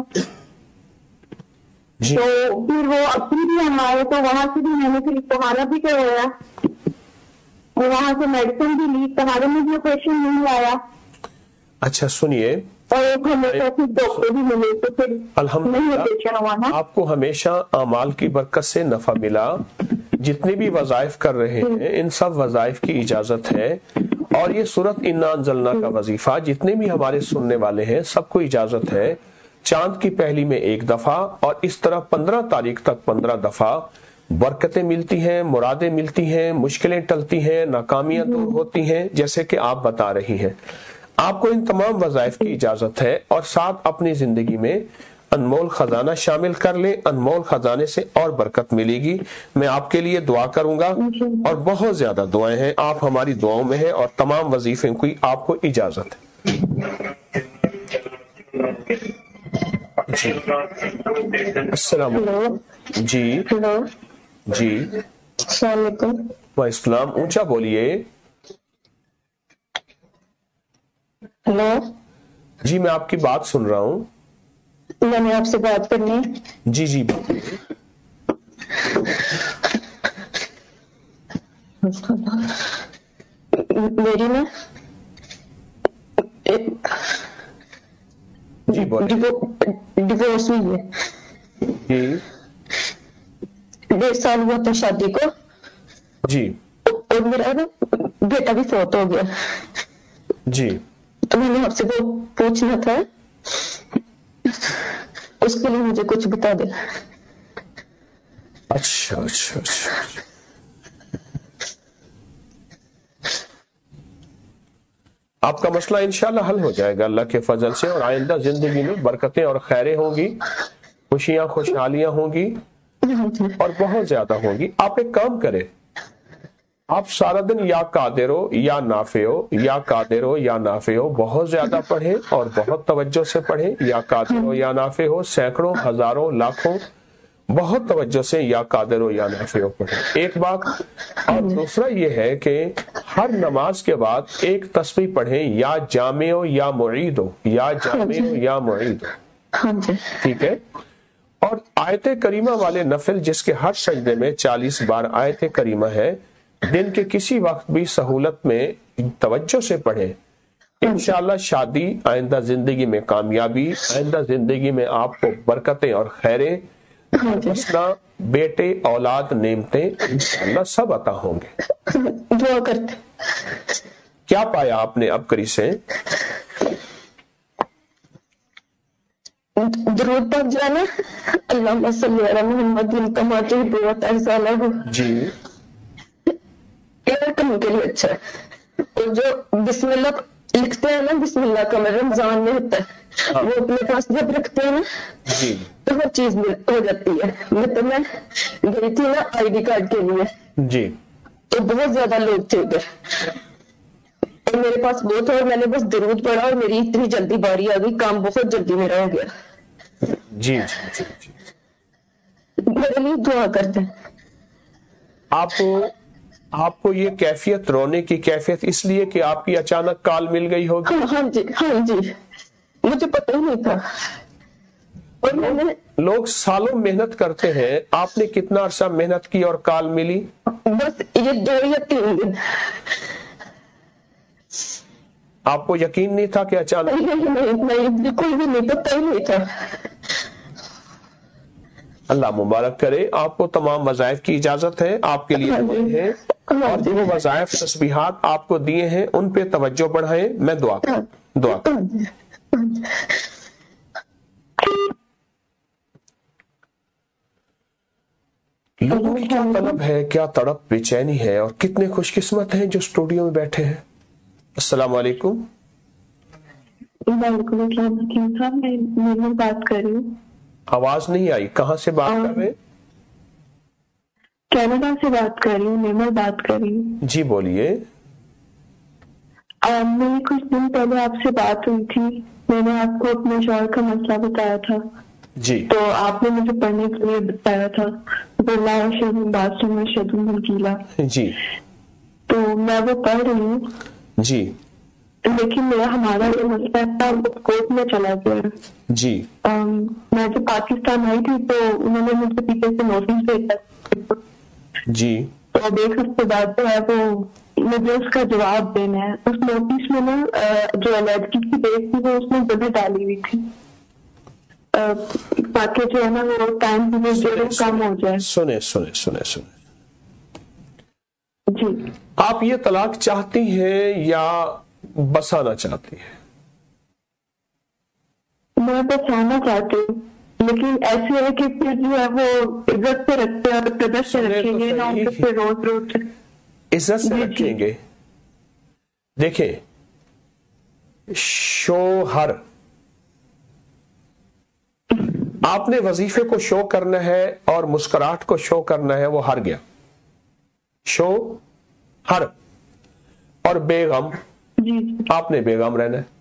जी। तो फिर वो अपनी भी हम आए तो वहां से भी मैंने फिर तुम्हारा भी करवाया और वहां से मेडिसिन भी ली, तुम्हारे में भी ऑपरेशन नहीं आया। अच्छा सुनिए, और एक हमेशा फिर डॉक्टर भी मिले तो फिर नहीं ऑपरेशन हुआ ना। आपको हमेशा अमाल की बरकत से नफा मिला। जितने भी वज़ाइफ कर रहे हैं इन सब वज़ाइफ की इजाजत है। और ये सूरत इन्ना अंज़लना का वजीफा जितने भी हमारे सुनने वाले हैं सबको इजाजत है। चांद की पहली में 1 दफा और इस तरह 15 तारीख तक 15 दफा बरकतें मिलती हैं, मुरादें मिलती हैं, मुश्किलें टलती हैं, नाकामियां दूर होती हैं, जैसे कि आप बता रही हैं। आपको इन तमाम वज़ाइफ की इजाजत है और साथ अपनी जिंदगी में अनमोल खजाना शामिल कर ले, अनमोल खजाने से और बरकत मिलेगी। मैं आपके लिए दुआ करूंगा और बहुत ज्यादा दुआएं हैं, आप हमारी दुआओं में हैं और तमाम वजीफे की आपको इजाजत है जी। अस्सलाम जी। हेलो जी वालेकुम, ऊंचा बोलिए। हेलो जी, मैं आपकी बात सुन रहा हूँ। मैंने आपसे बात करनी। जी जी, मेरी ना जी बोलिए। डिवोर्स हुई है जी। 1.5 साल हुआ था शादी को जी। और मेरा ना बेटा भी फौत हो गया जी। तो मैंने आपसे वो पूछना था, उसके लिए मुझे कुछ बता दे। अच्छा अच्छा अच्छा, आपका मसला इंशाल्लाह हल हो जाएगा अल्लाह के फजल से। और आइंदा जिंदगी में बरकतें और खैरें होंगी, खुशियां खुशहालियां होंगी और बहुत ज्यादा होंगी। आप एक काम करें, आप सारा दिन या कादिरो या नाफियो या कादिरो या नाफियो बहुत ज्यादा पढ़ें और बहुत तवज्जो से पढ़ें। या कादिरो या नाफियो सैकड़ों हजारों लाखों बहुत तवज्जो से या कादिरो या नाफियो पढ़ें, एक बात। और दूसरा ये है कि हर नमाज के बाद एक तस्बीह पढ़ें, या जामियो या मुईदो, या जामियो या मुईदो, ठीक है। और आयत करीमा वाले नफिल जिसके हर सजदे में 40 बार आयत करीमा है, दिन के किसी वक्त भी सहूलत में तवज्जो से पढ़ें। इंशाअल्लाह शादी, आइंदा जिंदगी में कामयाबी, आइंदा जिंदगी में आपको बरकतें और खैरें, मसला बेटे औलाद नेमतें इंशाअल्लाह सब अता होंगे। दुआ करते। क्या पाया आपने अब करी से? दरूद पढ़ जाना, अल्लाहुम्मा सल्ली अला मुहम्मद कमा तुहिब्बु व तर्ज़ा। जी, एयरटेल के लिए अच्छा है تو جو بسم اللہ لکھتے ہیں نا، بسم اللہ کا رمضان میں ہوتا ہے، وہ اپنے پاس جب رکھتے ہیں نا تو ہر چیز ہو جاتی ہے. مطلب میں گئی تھی نا ID کارڈ کے لیے جی، تو بہت زیادہ لوگ تھے ادھر، اور میرے پاس بہت، اور میں نے بس درود پڑھا اور میری اتنی جلدی باری آ گئی، کام بہت جلدی میرا ہو گیا. جی میرے لیے دعا کرتے ہیں. آپ کو یہ کیفیت، رونے کی کیفیت اس لیے کہ آپ کی اچانک کال مل گئی ہوگی؟ ہاں جی مجھے پتہ ہی نہیں تھا. اور میں نے، لوگ سالوں محنت کرتے ہیں، آپ نے کتنا عرصہ محنت کی اور کال ملی؟ بس یہ 2 یا 3 دن. آپ کو یقین نہیں تھا کہ اچانک؟ نہیں بالکل بھی نہیں، پتہ ہی نہیں تھا. اللہ مبارک کرے. آپ کو تمام وظائف کی اجازت ہے، آپ کے لیے ہے، اور جو وظائف تسبیحات آپ کو دیے ہیں ان پہ توجہ بڑھائیں. میں دعا لوگوں کی کیا طلب ہے، کیا تڑپ بے چینی ہے، اور کتنے خوش قسمت ہیں جو اسٹوڈیو میں بیٹھے ہیں. السلام علیکم. وعلیکم السلام. حکیم صاحب میں بات کر رہی ہوں. آواز نہیں آئی، کہاں سے بات کر رہے؟ کینیڈا سے بات کر رہی ہوں، نیمر بات کر رہی ہوں. جی بولیے. میری کچھ دن پہلے آپ سے بات ہوئی تھی، میں نے آپ کو اپنے شوہر کا مسئلہ بتایا تھا جی، تو آپ نے مجھے پڑھنے کے لیے بتایا تھا جی، تو میں وہ پڑھ رہی ہوں جی، لیکن ہمارا جو مسئلہ تھا وہ کورٹ میں چلا گیا. جی، میں جب پاکستان آئی تھی تو انہوں نے مجھے پیچھے سے نوٹس بھیجا جی، تو اب 1 ہفتے بعد جو ہے وہ مجھے اس کا جواب دینا ہے. اس نوٹس میں نا جو علیحدگی کی ڈیٹ تھی وہ اس میں جگہ ڈالی ہوئی تھی تاکہ جو ہے نا وہ ٹائم کم ہو جائے. سنے جی، آپ یہ طلاق چاہتی ہیں یا بسانا چاہتی ہیں؟ میں بسانا چاہتی ہوں، لیکن ایسے ہے کہ پھر جو ہے وہ عزت سے رکھتے ہیں اور قدر سے رکھیں گے نا، روز عزت سے رکھیں گے. دیکھیں، شوہر آپ نے وظیفے کو شو کرنا ہے اور مسکراہٹ کو شو کرنا ہے، وہ ہر گیا. شو ہر اور بیگم آپ نے بیگم رہنا ہے.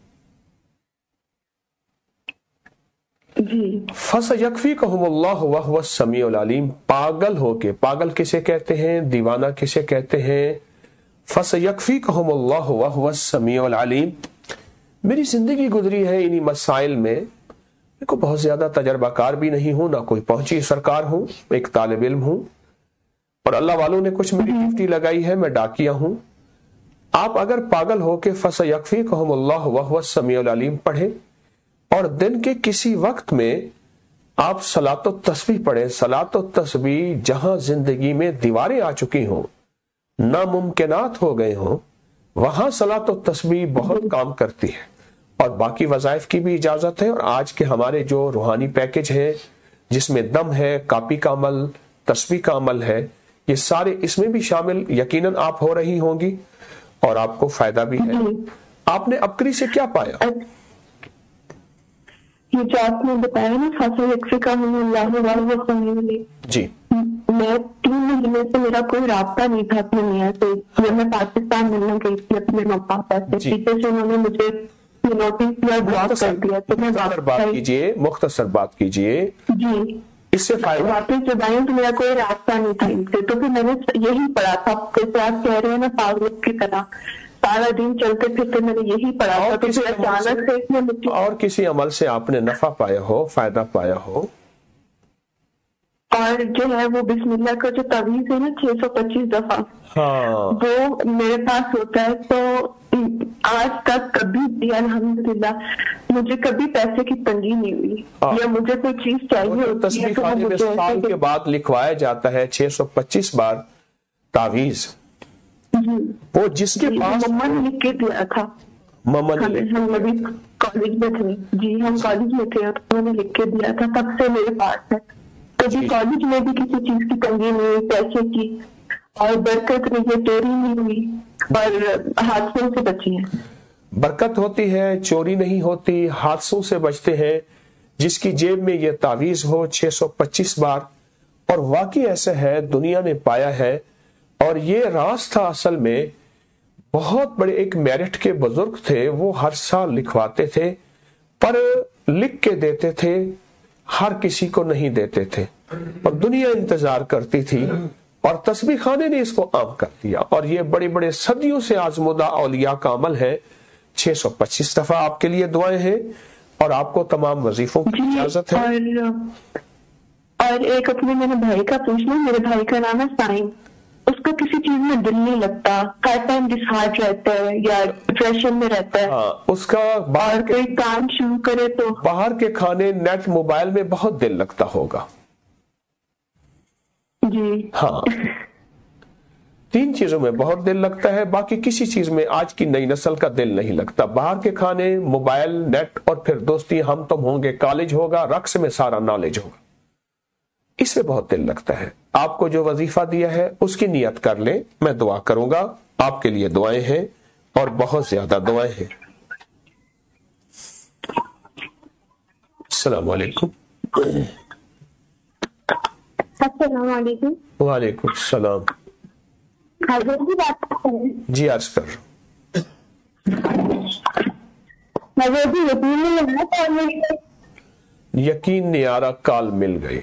فَسَيَكْفِيكَهُمُ اللَّهُ وَهُوَ السَّمِيعُ الْعَلِيمُ. پاگل ہو کے، پاگل کسے کہتے ہیں، دیوانہ کسے کہتے ہیں؟ فَسَيَكْفِيكَهُمُ اللَّهُ وَهُوَ السَّمِيعُ الْعَلِيمُ. میری زندگی گزری ہے انہی مسائل میں، میں کو بہت زیادہ تجربہ کار بھی نہیں ہوں، نہ کوئی پہنچی سرکار ہوں، ایک طالب علم ہوں، اور اللہ والوں نے کچھ میری ڈیوٹی لگائی ہے، میں ڈاکیا ہوں. آپ اگر پاگل ہو کے فَسَيَكْفِيكَهُمُ اللَّهُ وَهُوَ السَّمِيعُ الْعَلِيمُ پڑھیں، اور دن کے کسی وقت میں آپ صلاۃ التسبیح پڑھیں. صلاۃ التسبیح جہاں زندگی میں دیواریں آ چکی ہوں، ناممکنات ہو گئے ہوں، وہاں صلاۃ التسبیح بہت کام کرتی ہے. اور باقی وظائف کی بھی اجازت ہے. اور آج کے ہمارے جو روحانی پیکج ہے جس میں دم ہے، کاپی کا عمل، تسبیح کا عمل ہے، یہ سارے اس میں بھی شامل یقیناً آپ ہو رہی ہوں گی اور آپ کو فائدہ بھی ہے. آپ نے ابکری سے کیا پایا؟ یہ جو آپ نے بتایا نا جی، میں 3 مہینے سے میرا کوئی رابطہ نہیں تھا اپنے میاں سے. جب میں پاکستان ملنے گئی تھی اپنے ماں پاپا سے، پیچھے سے انہوں نے مجھے نوٹس کیا، بلاک کر دیا. تو میں مختصر بات کیجئے. جی، اس سے واپس جب آئی تو میرا کوئی رابطہ نہیں تھا ان سے. تو پھر میں نے یہی پڑھا تھا، جیسے آپ کہہ رہے ہیں نا پاگل کی طرح، سارا دن چلتے پھرتے میں نے یہی پڑھا تھا. تو پھر اچانک سے اس میں اور کسی عمل سے آپ نے نفع پایا ہو، فائدہ پایا ہو؟ اور جو ہے وہ بسم اللہ کا جو تعویذ ہے نا 625 دفعہ، وہ میرے پاس ہوتا ہے. تو آج تک کبھی بھی الحمدللہ مجھے کبھی پیسے کی تنگی نہیں ہوئی، یا مجھے کوئی چیز چاہیے ہوتی ہے تو سال کے بعد لکھوایا جاتا ہے 625 بار تعویذ. وہ جس کے پاس مما نے لکھ کے دیا تھا، ہم ابھی کالج میں تھے. جی، ہم کالج میں تھے اور انہوں نے لکھ کے دیا تھا، تب سے میرے پاس ہے. کبھی کالج میں بھی کسی چیز کی تنگی نہیں، پیسے کی. اور برکت رہی ہے، چوری نہیں ہوئی اور حادثوں سے بچی ہیں. برکت ہوتی ہے، چوری نہیں ہوتی، حادثوں سے بچتے ہیں. جس کی جیب میں یہ تعویذ ہو 625 بار، اور واقعی ایسا ہے، دنیا نے پایا ہے. اور یہ راز تھا اصل میں. بہت بڑے ایک میرٹھ کے بزرگ تھے، وہ ہر سال لکھواتے تھے، پر لکھ کے دیتے تھے، ہر کسی کو نہیں دیتے تھے، اور دنیا انتظار کرتی تھی، اور تسبیح خانے نے اس کو عام کر دیا. اور یہ بڑے بڑے صدیوں سے آزمودہ اولیاء کا عمل ہے. 625 دفعہ آپ کے لیے دعائیں ہیں، اور آپ کو تمام وظیفوں کی اجازت ہے. اور ایک اپنے میرے بھائی کا پوچھنا. میرے بھائی کا نام ہے سائن. اس کو کسی چیز میں دل نہیں لگتا، ہر ٹائم ڈسہارٹ رہتا ہے یا ڈپریشن میں رہتا ہے. اس کا باہر کوئی کام شروع کرے تو باہر کے کھانے، نیٹ، موبائل میں بہت دل لگتا ہوگا. جی ہاں، 3 چیزوں میں بہت دل لگتا ہے، باقی کسی چیز میں آج کی نئی نسل کا دل نہیں لگتا. باہر کے کھانے، موبائل، نیٹ، اور پھر دوستی، ہم تم ہوں گے، کالج ہوگا، رقص میں سارا نالج ہوگا، اس میں بہت دل لگتا ہے. آپ کو جو وظیفہ دیا ہے اس کی نیت کر لیں، میں دعا کروں گا. آپ کے لیے دعائیں ہیں، اور بہت زیادہ دعائیں ہیں. السلام علیکم. السلام علیکم. وعلیکم السلام. جی عرض کر رہا ہوں. یقین نہیں آ رہا، کال مل گئی.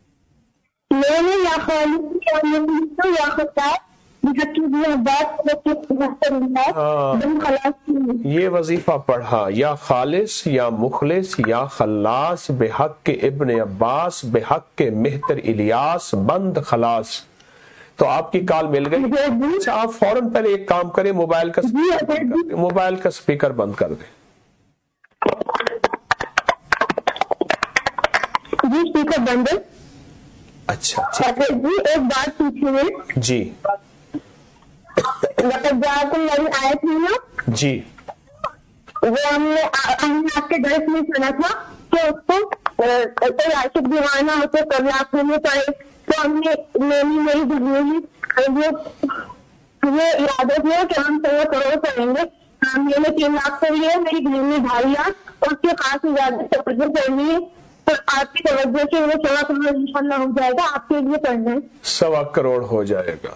یہ وظیفہ پڑھا، یا خالص یا مخلص یا خلاص، بے حق کے ابن عباس، بے حق کے مہتر الیاس، بند خلاص. تو آپ کی کال مل گئی. اچھا، آپ فوراً پہلے ایک کام کریں، موبائل کا سپیکر بند کر دیں. جی سپیکر بند ہے. اچھا جی ایک بات پوچھیے. جی آئے تھی نا جی، وہ ہم نے آپ کے درس میں سنا تھا کہ اس کو کوئی عاشق دیوانہ ہو تو کب لاکھ ہونے پڑے. تو ہم نے میری ہمیں عادت ہے کہ ہم 100 کروڑ کریں گے. میں نے 3 لاکھ کر لیا، میری بہن نے 2.5 لاکھ، اور اس کے خاص زیادہ توجہ کرنی ہے. تو آپ کی توجہ سے وہ 100 کروڑ انشاءاللہ ہو جائے گا. آپ کے لیے پڑھنا ہے. 100 کروڑ ہو جائے گا.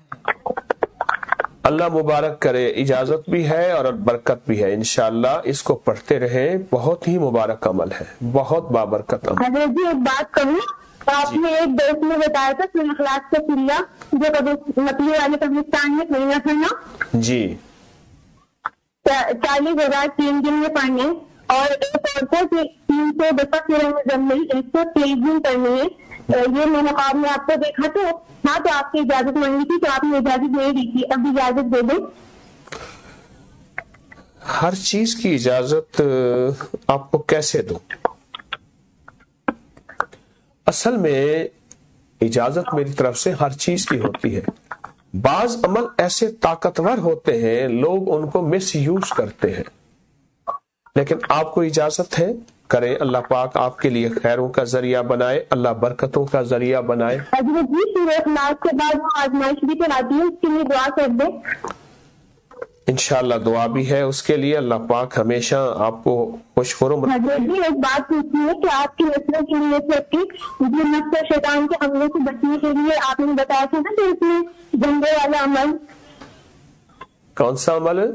اللہ مبارک کرے. اجازت بھی ہے اور برکت بھی ہے انشاءاللہ. اس کو پڑھتے رہیں، بہت ہی مبارک عمل ہے، بہت بابرکت عمل. حضرت جی ایک بات کروں. آپ نے ایک درس میں بتایا تھا سورہ اخلاص کا سورہ جو مکے والے قبرستان میں پڑھنا تھا نا. جی 40,000 3 دن میں پڑھنے، اور ایک اور تھا کہ 300 دفعہ سورہ مزمل 123 دن پڑھنے ہے. یہ میں نے خواب میں آپ کو دیکھا تو ہاں، تو آپ کی اجازت مانگی تھی، تو آپ نے اجازت نہیں دی تھی. اب اجازت دے دیں. ہر چیز کی اجازت آپ کو کیسے دوں؟ اصل میں اجازت میری طرف سے ہر چیز کی ہوتی ہے. بعض عمل ایسے طاقتور ہوتے ہیں، لوگ ان کو مس یوز کرتے ہیں، لیکن آپ کو اجازت ہے، کریں. اللہ پاک آپ کے لیے خیروں کا ذریعہ بنائے، اللہ برکتوں کا ذریعہ بنائے. حضرت جی سورہ اخلاص کے بعد وہ آزمائش بھی چلاتی ہے، اس کے لیے دعا کر دیں. انشاءاللہ دعا بھی ہے اس کے لیے. اللہ پاک ہمیشہ آپ کو خوش خرم. حضرت جی ایک بات پوچھنی ہے کہ آپ کی نسلوں کے لیے نفس و شیطان کے حملے سے بچنے کے لیے آپ نے بتایا تھا نا کہ اس میں جھنڈے والا عمل. کون سا عمل ہے؟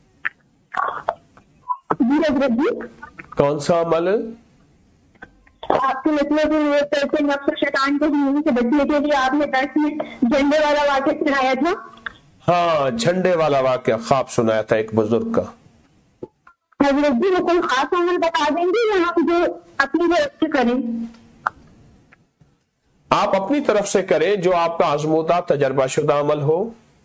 جی حضرت جی کون سا عمل ہے؟ آپ کی نسلوں کے لیے نفس و شیطان کے حملے سے بچنے کے لیے آپ نے درس میں جھنڈے والا واقعہ سنایا تھا. ہاں، جھنڈے والا واقعہ خواب سنایا تھا ایک بزرگ کا. حضرت جی وہ کوئی خاص عمل بتا دیں گے یا ہم جو اپنی طرف سے کریں؟ آپ اپنی طرف سے کریں جو آپ کا آزمودہ تجربہ شدہ عمل ہو.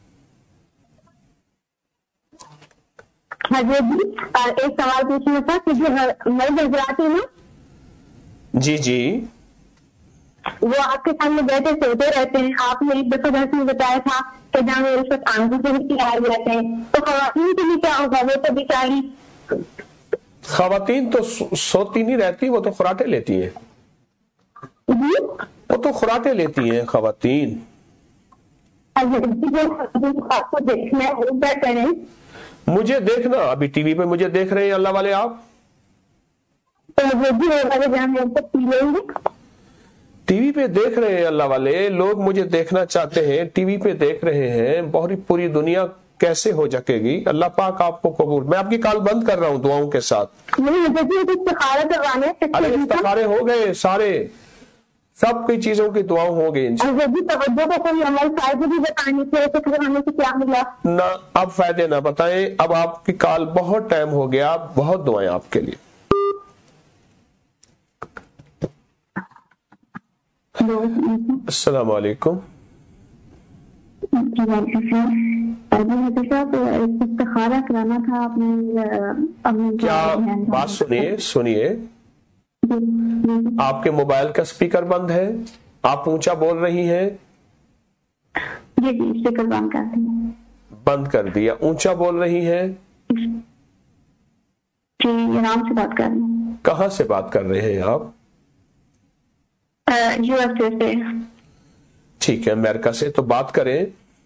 حضرت جی ایک سوال پوچھنا تھا کہ جو مرد حضرات ہیں نا. جی جی، وہ آپ کے سامنے بیٹھے سوتے رہتے ہیں. آپ نے ایک دفعہ درس میں بتایا تھا کہ جہاں وہ اس وقت آنکھوں سے بھی آ جاتے ہیں، تو خواتین کے لیے کیا ہوگا؟ وہ تو بیچاری. خواتین تو سوتی نہیں رہتی، وہ تو خراٹے لیتی ہیں. جی وہ تو خراٹے لیتی ہیں خواتین. آپ کو دیکھنا ہے وہ کیا کریں؟ مجھے دیکھنا، ابھی ٹی وی پہ مجھے دیکھ رہے ہیں اللہ والے آپ، ٹی وی پہ دیکھ رہے ہیں اللہ والے لوگ، مجھے دیکھنا چاہتے ہیں، ٹی وی پہ دیکھ رہے ہیں، پوری دنیا کیسے ہو جکے گی؟ اللہ پاک آپ کو قبول. میں آپ کی کال بند کر رہا ہوں دعاؤں کے ساتھ. استخارے ہو گئے سارے، سب کی چیزوں کی دعاؤں ہو گئی نہ. اب فائدے نہ بتائیں، اب آپ کی کال بہت ٹائم ہو گیا، بہت دعائیں آپ کے لیے. السلام علیکم. استخارہ کرانا تھا اپنے کیا بات سنیے آپ کے موبائل کا اسپیکر بند ہے؟ آپ اونچا بول رہی ہیں؟ جی اسپیکر بند کر دیا. بند کر دیا. اونچا بول رہی ہیں؟ جی آرام سے بات کر رہی ہیں. کہاں سے بات کر رہے ہیں آپ؟ یو ایس اے سے. ٹھیک ہے، امریکہ سے. تو بات کریں.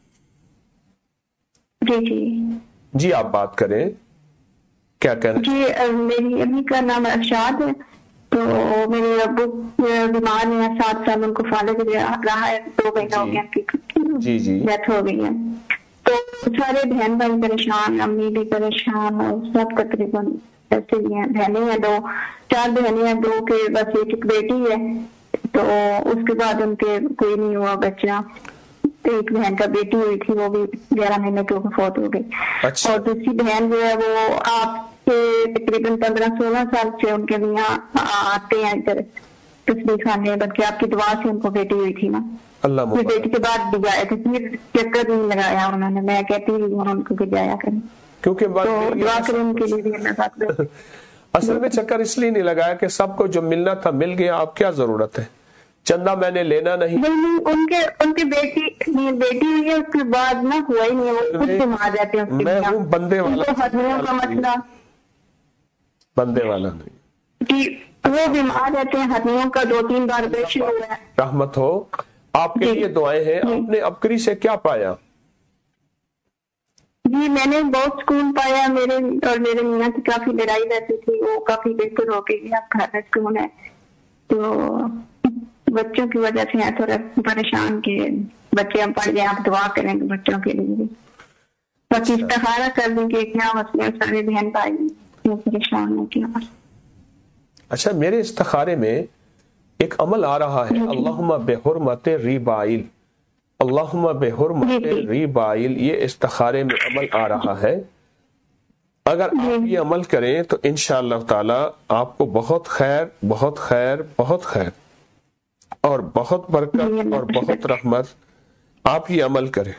جی آپ بات کریں، کیا کہنا؟ جی میری امی کا نام ارشاد ہے، تو میرے ابو بیمار ہیں 7 سال ان کو فالج رہا ہے، 2 مہینہ ہو گیا جی ڈیتھ ہو گئی ہے. تو سارے بہن بھائی پریشان، امی بھی پریشان، اور سب تقریباً ایسے ہی ہیں. بہنیں ہیں 2، 4 بہنیں ہیں، 2 کے بس ایک بیٹی ہے. تو اس کے بعد ان کے کوئی نہیں ہوا بچہ. ایک بہن کا بیٹی ہوئی تھی، وہ بھی 11 مہینے کی فوت ہو گئی. اور دوسری بہن جو ہے وہ آپ کے تقریباً 15-16 سال سے ان کے یہاں آتے ہیں ادھر تصویر خانے، بلکہ آپ کی دعا سے ان کو بیٹی ہوئی تھی نا. پھر بیٹی کے بعد بھی گئے تھے، پھر چکر نہیں لگایا انہوں نے. میں کہتی ہوں ان کو جایا کریں، کیونکہ دعا کریں ان کے لیے بھی اللہ پاک. اصل میں چکر اس لیے نہیں لگایا کہ سب کو جو ملنا تھا مل گیا، اب کیا ضرورت ہے؟ چندہ میں نے لینا نہیں. ان کے بیٹی ہوئی ہے، اس کے بعد نہ ہوا ہی نہیں. وہ خود بیمار رہتے ہیں. میں ہوں بندے والا، کا مسئلہ بندے والا نہیں. وہ بیمار رہتے ہیں، ہڈیوں کا 2-3 بار آپریشن ہوا ہے. رحمت ہو آپ کے لیے دعائیں ہیں. آپ نے ابکری سے کیا پایا؟ جی میں نے بہت سکون پایا. میرے اور میرے میاں کی کافی لڑائی رہتی تھی، وہ کافی بہتر ہو گئی. اب گھر میں سکون ہے. تو بچوں کی وجہ سے ہیں تھوڑا پریشان کہ بچے ہم پڑھ جائیں، آپ دعا کریں گے بچوں کے لیے بھی. باقی استخارہ کر دیں گے کیا مسئلہ، سارے بہن بھائی پریشان ہے کیا. اچھا میرے استخارے میں ایک عمل آ رہا ہے، اللہم بحرمت ریبائل، اللہم بحرمت ریبائل. یہ استخارے میں عمل آ رہا ہے. اگر آپ یہ عمل کریں تو انشاءاللہ تعالی آپ کو بہت خیر، بہت خیر، بہت خیر اور بہت برکت اور بہت رحمت. آپ یہ عمل کریں.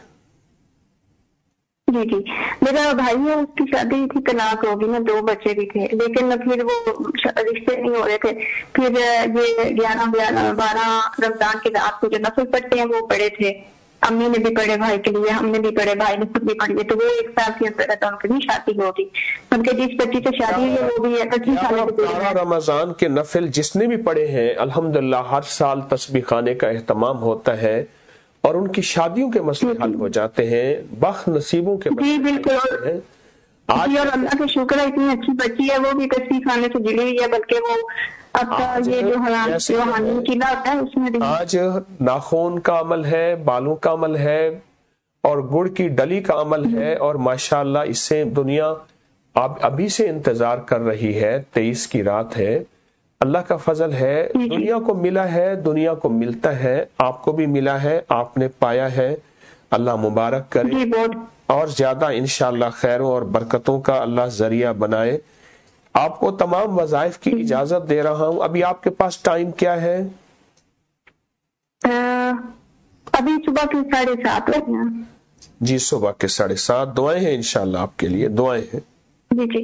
جی میرا بھائی ہے، اس کی شادی تھی، طلاق ہوگی نا، 2 بچے بھی تھے، لیکن پھر وہ رشتے نہیں ہو رہے تھے. پھر یہ 11-12 رمضان کے رات کو جو نفل پڑھتے ہیں وہ پڑھے تھے. امی نے بھی پڑھے بھائی کے لیے، ہم نے بھی پڑھے، بھائی نے خود بھی پڑھی. تو وہ 1 سال کے اندر ان کی شادی ہوگی. ان کے جس بچی سے شادی ہوئی وہ بھی 25 سال کی. رمضان کے نفل جس نے بھی پڑھے ہیں الحمدللہ ہر سال تسبیح خانے کا اہتمام ہوتا ہے اور ان کی شادیوں کے مسئلے حل ہو جاتے ہیں، بخت نصیبوں کے مسئلے. جی بالکل. جی اور اللہ کا شکر ہے اتنی اچھی بچی ہے، وہ بھی تسبیح خانے سے جڑی ہوئی ہے. بلکہ وہ یہ جو حرام قلعہ ہوتا ہے اس میں آج ناخون کا عمل ہے، بالوں کا عمل ہے اور گڑ کی ڈلی کا عمل ہے. اور ماشاءاللہ اس سے دنیا ابھی سے انتظار کر رہی ہے. 23 کی رات ہے، اللہ کا فضل ہے، دنیا کو ملا ہے، دنیا کو ملتا ہے. آپ کو بھی ملا ہے، آپ نے پایا ہے. اللہ مبارک کرے اور زیادہ انشاءاللہ خیروں اور برکتوں کا اللہ ذریعہ بنائے. آپ کو تمام وظائف کی اجازت دے رہا ہوں. ابھی آپ کے پاس ٹائم کیا ہے؟ ابھی صبح کے 7:30. جی صبح کے 7:30. دعائیں ہیں انشاءاللہ آپ کے لیے، دعائیں ہیں. جی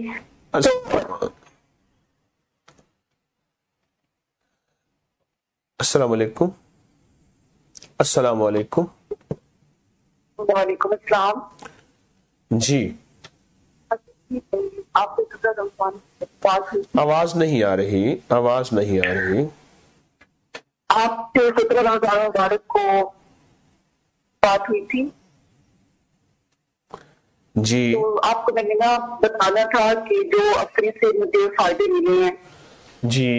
السلام علیکم. السلام علیکم. وعلیکم السلام. جی آپ آواز نہیں آ رہی، آواز نہیں آ رہی. آپ کے 17 رمضان مبارک کو بات ہوئی تھی جی. تو آپ کو میں نے نا بتانا تھا کہ جو عقری سے مجھے فائدے ملے ہیں. جی.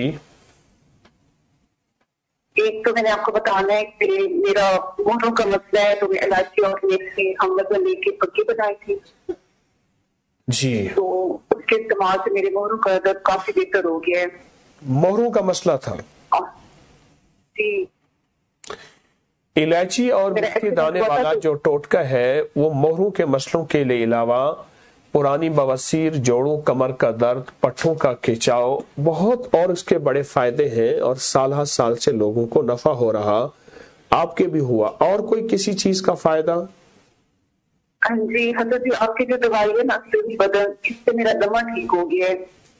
ایک تو میں نے آپ کو بتانا ہے کہ میرا مہروں کا مسئلہ ہے، تو میں الائچی اور مرچ کی ہم لے کے پکی بنائی تھی جی. تو اس کے استعمال سے میرے مہروں کا درد کافی بہتر ہو گیا ہے. مہروں کا مسئلہ تھا جی. الائچی اور مرچ کے دانے والا جو ٹوٹکا ہے وہ مہروں کے مسئلوں کے لیے علاوہ پرانی بواسیر، جوڑوں، کمر کا درد، پٹھوں کا کھچاؤ، بہت اور اس کے بڑے فائدے ہیں اور سال سال سے لوگوں کو نفع ہو رہا، آپ کے بھی ہوا. اور کوئی کسی چیز کا فائدہ؟ جی حضرت جی، آپ کی جو دوائی ہے نا بدن، اس سے میرا دمہ ٹھیک ہو گیا ہے.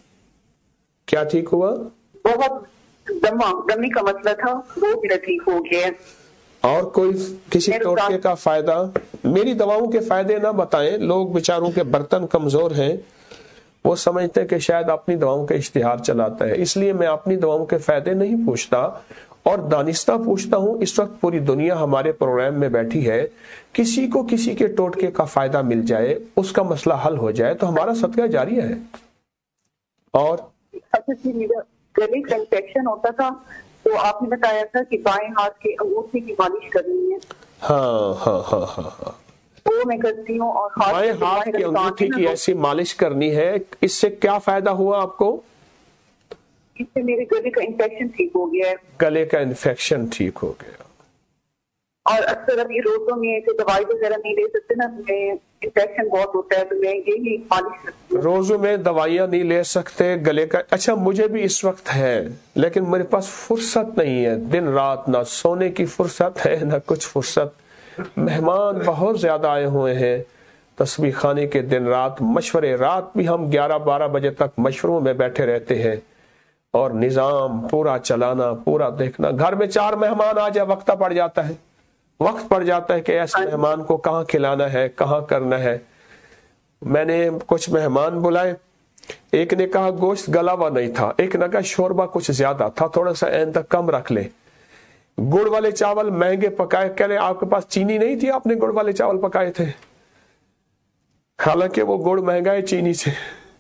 کیا ٹھیک ہوا؟ بہت دمی کا مسئلہ تھا، وہ میرا ٹھیک ہو گیا ہے. اور کوئی کسی ٹوٹکے کا فائدہ؟ میری دواؤں کے فائدے نہ بتائیں، لوگ بیچاروں کے برتن کمزور ہیں، وہ سمجھتے ہیں کہ شاید اپنی دواؤں کا اشتہار چلاتا ہے، اس لیے میں اپنی دواؤں کے فائدے نہیں پوچھتا اور دانستہ پوچھتا ہوں. اس وقت پوری دنیا ہمارے پروگرام میں بیٹھی ہے، کسی کو کسی کے ٹوٹکے کا فائدہ مل جائے، اس کا مسئلہ حل ہو جائے تو ہمارا صدقہ جاریہ ہے. اور میرا گلے کا انفیکشن ہوتا تھا تو آپ نے بتایا تھا کہ بائیں ہاتھ کے انگوٹھے کی مالش کرنی ہے. ہاں وہ میں کرتی ہوں. اور بائیں ہاتھ کی انگوٹھی کی ایسی مالش کرنی ہے. اس سے کیا فائدہ ہوا آپ کو؟ اس سے میرے گلے کا انفیکشن ٹھیک ہو گیا ہے. گلے کا انفیکشن ٹھیک ہو گیا. اور اکثر ابھی روزوں میں دوائی وغیرہ نہیں لے سکتے نا، انفیکشن بہت ہوتا ہے تو میں یہی مالش کرتی ہوں. روزوں میں دوائیاں نہیں لے سکتے گلے کا؟ اچھا مجھے بھی اس وقت ہے لیکن میرے پاس فرصت نہیں ہے، دن رات نہ سونے کی فرصت ہے نہ کچھ فرصت. مہمان بہت زیادہ آئے ہوئے ہیں، تسبیح خانے کے دن رات مشورے، رات بھی ہم 11-12 بجے تک مشوروں میں بیٹھے رہتے ہیں اور نظام پورا چلانا، پورا دیکھنا. گھر میں 4 مہمان آ جائے وقت پڑ جاتا ہے کہ ایسے مہمان کو کہاں کھلانا ہے، کہاں کرنا ہے. میں نے کچھ مہمان بلائے، ایک نے کہا گوشت گلا ہوا نہیں تھا، ایک نے کہا شوربہ کچھ زیادہ تھا، تھوڑا سا آئندہ کم رکھ لے. گڑ والے چاول مہنگے پکائے، کہہ رہے آپ کے پاس چینی نہیں تھی، آپ نے گڑ والے چاول پکائے تھے، حالانکہ وہ گڑ مہنگا ہے چینی سے.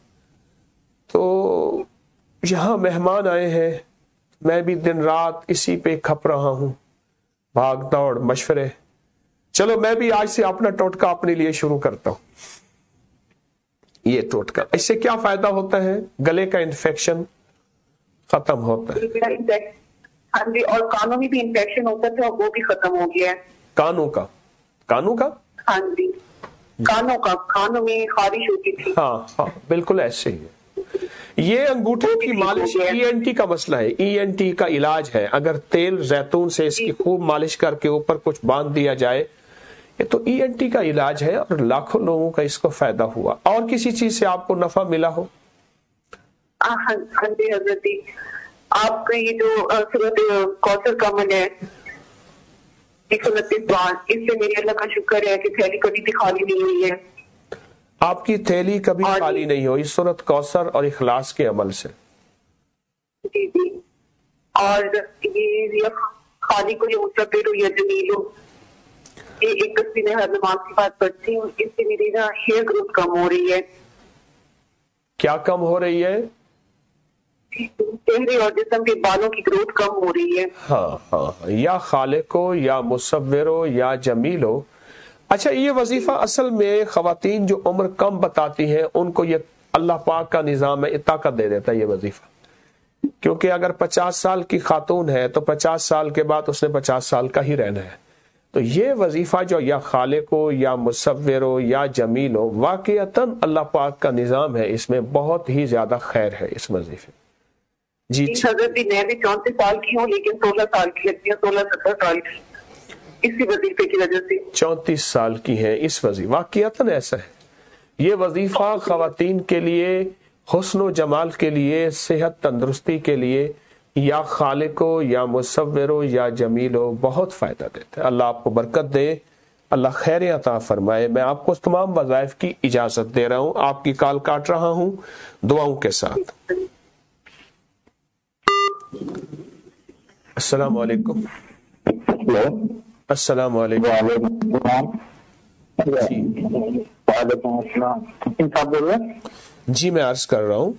تو یہاں مہمان آئے ہیں، میں بھی دن رات اسی پہ کھپ رہا ہوں، بھاگ دوڑ مشورے. چلو میں بھی آج سے اپنا ٹوٹکا اپنے لیے شروع کرتا ہوں. یہ ٹوٹکا، اس سے کیا فائدہ ہوتا ہے؟ گلے کا انفیکشن ختم ہوتا ہے. ہاں جی. اور کانوں میں بھی انفیکشن ہوتا تھا، وہ بھی ختم ہو گیا ہے. کانوں کا ہاں جی، کانوں میں خارش ہوتی تھی. ہاں بالکل ایسے ہی ہے. یہ انگوٹھے کی مالش ENT کا مسئلہ ہے، ENT کا علاج ہے. اگر تیل زیتون سے اس کی خوب مالش کر کے اوپر کچھ باندھ دیا جائے، یہ تو ENT کا علاج ہے اور لاکھوں لوگوں کا اس کو فائدہ ہوا. اور کسی چیز سے آپ کو نفع ملا ہو؟ ہاں جی حضرت جی، آپ کا یہ جو سورۃ کوثر کا عمل ہے 129 بار، اس سے میرے اللہ کا شکر ہے کہ تھیلی کبھی بھی خالی نہیں ہوئی ہے. آپ کی تھیلی کبھی خالی نہیں ہوئی سورۃ کوثر اور اخلاص کے عمل سے. جی جی. اور یہ خالی کو یہ مستقبل یا جمیلو، یہ 31 میں ہر نماز کی بات پڑھتی ہوں، اس سے میری نا ہیئر گروتھ کم ہو رہی ہے. کیا کم ہو رہی ہے؟ چہرے اور جسم کے بالوں کی گروتھ کم ہو رہی ہے. ہاں یا خالقو یا مصورو یا جمیلو. اچھا یہ وظیفہ اصل میں خواتین جو عمر کم بتاتی ہیں ان کو یہ اللہ پاک کا نظام ہے، طاقت دے دیتا ہے یہ وظیفہ. کیونکہ اگر 50 سال کی خاتون ہے تو 50 سال کے بعد اس نے 50 سال کا ہی رہنا ہے. تو یہ وظیفہ جو یا خالقو یا مصورو یا جمیلو، واقعتاً اللہ پاک کا نظام ہے، اس میں بہت ہی زیادہ خیر ہے اس وظیفے. جی حضرت جی، میں بھی 34 سال کی ہوں لیکن 16 سال کی لگتی ہے، 16-17 سال کی اسی وظیفے کی وجہ سے. 34 سال کی ہیں اس وظیفہ، واقعتاً ایسا ہے. یہ وظیفہ خواتین کے لیے حسن و جمال کے لیے، صحت تندرستی کے لیے، یا خالقو یا مصورو یا جمیلو بہت فائدہ دیتا ہے. اللہ آپ کو برکت دے، اللہ خیر عطا فرمائے. میں آپ کو تمام وظائف کی اجازت دے رہا ہوں، آپ کی کال کاٹ رہا ہوں دعاؤں کے ساتھ. السلام علیکم. السلام علیکم. وعلیکم السلام صاحب بول رہے ہیں؟ جی میں عرض کر رہا ہوں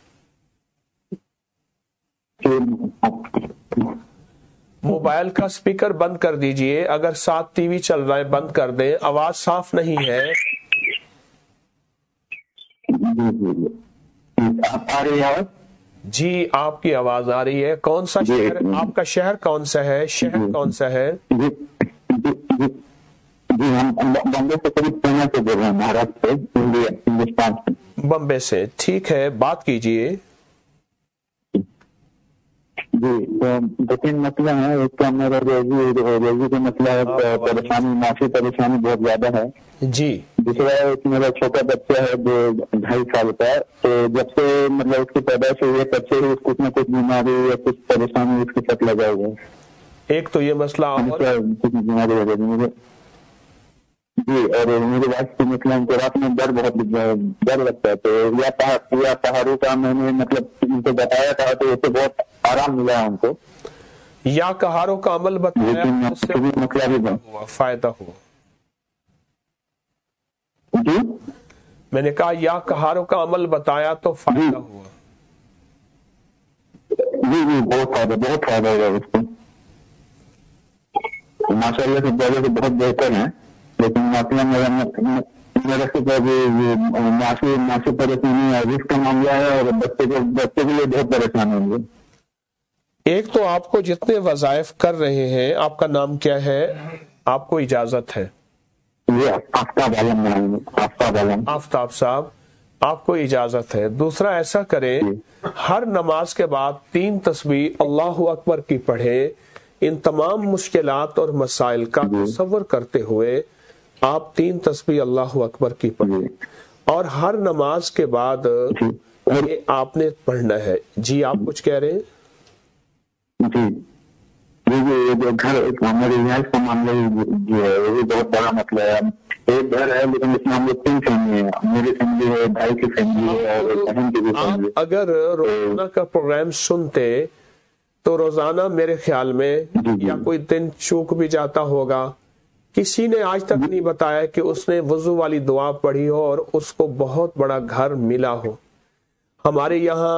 موبائل کا اسپیکر بند کر دیجئے، اگر ساتھ ٹی وی چل رہا ہے بند کر دیں، آواز صاف نہیں ہے۔ آ رہی ہے؟ جی آپ کی آواز آ رہی ہے۔ کون سا شہر آپ کا؟ شہر کون سا ہے؟ شہر کون سا ہے؟ جی ہم بمبے سے قریب پونے سے بول رہے ہیں، مہاراشٹر سے، انڈیا، ہندوستان سے۔ بمبے سے، ٹھیک ہے بات کیجئے۔ جی دو تین مسئلہ ہیں، ایک تو میرا روزی کا مسئلہ ہے، پریشانی معاشی پریشانی بہت زیادہ ہے جی۔ دوسرا ایک میرا چھوٹا بچہ ہے جو 2.5 سال کا ہے، تو جب سے مطلب اس کی پیدائش ہوئی ہے تب سے ہی کچھ نہ کچھ بیماری یا کچھ پریشانی اس کے ساتھ لگا ہوا ہے۔ ایک تو یہ مسئلہ اور کچھ بیماری ہو گئی مجھے جی، اور میرے وائف کی مسئلہ ان کو رات میں ڈر لگتا ہے، تو یا پہاڑوں کا میں نے مطلب ان کو بتایا تھا تو اسے بہت آرام ملا ہے ان کو۔ یا کہاروں کا عمل بتایا اس سے مسئلہ بھی ہوا، فائدہ ہوا؟ جی میں نے کہا یا کہاروں کا عمل بتایا تو فائدہ ہوا؟ جی بہت فائدہ ہوگا اس کو، ماشاء اللہ سے پہلے سے بہت بہتر ہیں، لیکن میرا سے معاشی پریشانی ہے، رزق کا معاملہ ہے، اور بچے کے لیے بہت پریشان ہوں گے۔ ایک تو آپ کو جتنے وظائف کر رہے ہیں، آپ کا نام کیا ہے؟ آپ کو اجازت ہے؟ یہ آفتاب عالم۔ آفتاب صاحب آپ کو اجازت ہے۔ دوسرا ایسا کریں، ہر نماز کے بعد 3 تسبیح اللہ اکبر کی پڑھیں۔ ان تمام مشکلات اور مسائل کا تصور کرتے ہوئے آپ 3 تسبیح اللہ اکبر کی پڑھیں، اور ہر نماز کے بعد یہ آپ نے پڑھنا ہے۔ جی آپ کچھ کہہ رہے ہیں؟ جی یہ جو گھر ہمارے رہائش کا معاملہ جو ہے وہ بھی بہت بڑا مسئلہ ہے۔ ایک گھر ہے لیکن اس میں ہم لوگ 3 فیملی ہیں، میری فیملی ہے، بھائی کی فیملی ہے، اور بہن کی بھی فیملی ہے۔ اگر روزانہ کا پروگرام سنتے تو روزانہ میرے خیال میں یا کوئی دن چوک بھی جاتا ہوگا، کسی نے آج تک نہیں بتایا کہ اس نے وضو والی دعا پڑھی ہو اور اس کو بہت بڑا گھر ملا ہو۔ ہمارے یہاں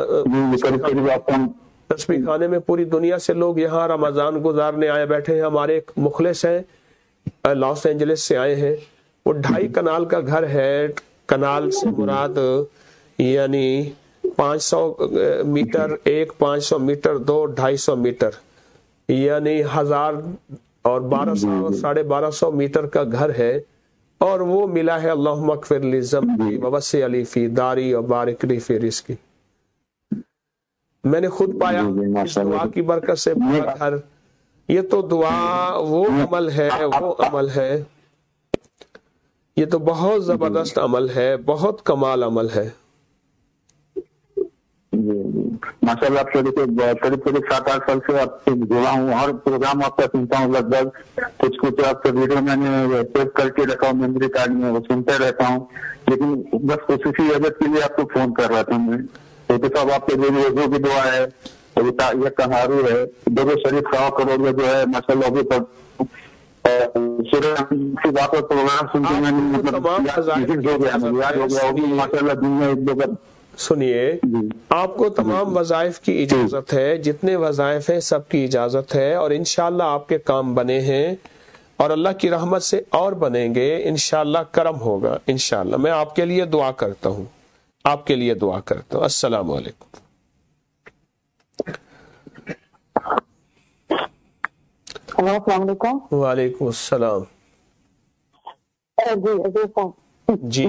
تسبیح خانے میں پوری دنیا سے لوگ یہاں رمضان گزارنے آئے بیٹھے ہیں۔ ہمارے ایک مخلص ہیں لاس اینجلس سے آئے ہیں، وہ 2.5 کنال کا گھر ہے۔ کنال سے مراد یعنی 500 میٹر، 500 میٹر، 250 میٹر، یعنی 1000 اور 1200 1250 میٹر کا گھر ہے، اور وہ ملا ہے اللہم اغفر لی ذنبی ووسع لی فی داری وبارک لی فی رزقی۔ میں نے خود پایا اس دعا کی برکت سے میرا گھر، یہ تو دعا وہ عمل ہے یہ تو بہت زبردست عمل ہے، بہت کمال عمل ہے۔ ماشاء اللہ آپ قریب 7-8 سال سے آپ سے جڑا ہوں، ہر پروگرام آپ کا سنتا ہوں، لگ بھگ کچھ آپ کا ویڈیو میں نے سیو کر کے رکھا ہوں میموری کارڈ میں، وہ سنتا رہتا ہوں، لیکن بس خصوصی عزت کے لیے آپ کو فون کر رہا تھا میں۔ تو صاحب آپ کے لیے وضو کی دعا ہے، یہ کہارو ہے، درود شریف 100 کروڑ میں جو ہے ماشاء اللہ بھی پروگرام سن کے میں نے مطلب ماشاء اللہ دن میں 1 2 بار سنیے، آپ کو تمام وظائف کی اجازت ہے، جتنے وظائف ہیں سب کی اجازت ہے، اور انشاءاللہ آپ کے کام بنے ہیں، اور اللہ کی رحمت سے اور بنیں گے، انشاءاللہ کرم ہوگا انشاءاللہ۔ میں آپ کے لیے دعا کرتا ہوں، السلام علیکم۔ السلام علیکم۔ وعلیکم السلام۔ جی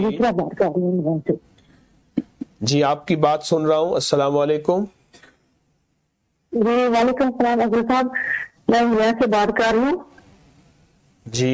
جی آپ کی بات سن رہا ہوں۔ السلام علیکم۔ جی وعلیکم السلام عزیز صاحب، میں یہاں سے بات کر رہی ہوں۔ جی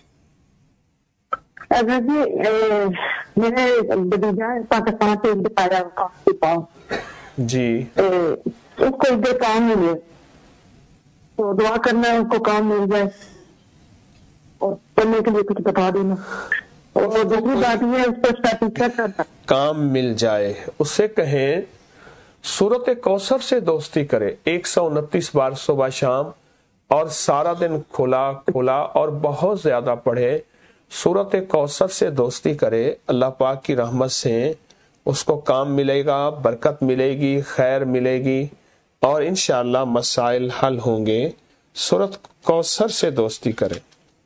عزیز جی، میرے بھتیجا پاکستان سے آیا پاؤں جی، اس کو ادھر کام ملے تو دعا کرنا ہے اس کو کام مل جائے، اور پڑھنے کے لیے کچھ بتا دینا، اور دوسری بات یہ ہے اس کو کام مل جائے، اس سے کہیں سورت کوثر سے دوستی کرے، 129 بار صبح شام اور سارا دن کھلا اور بہت زیادہ پڑھے. سورت کوثر سے دوستی کرے, اللہ پاک کی رحمت سے اس کو کام ملے گا, برکت ملے گی, خیر ملے گی اور انشاءاللہ مسائل حل ہوں گے. سورت کوثر سے دوستی کرے,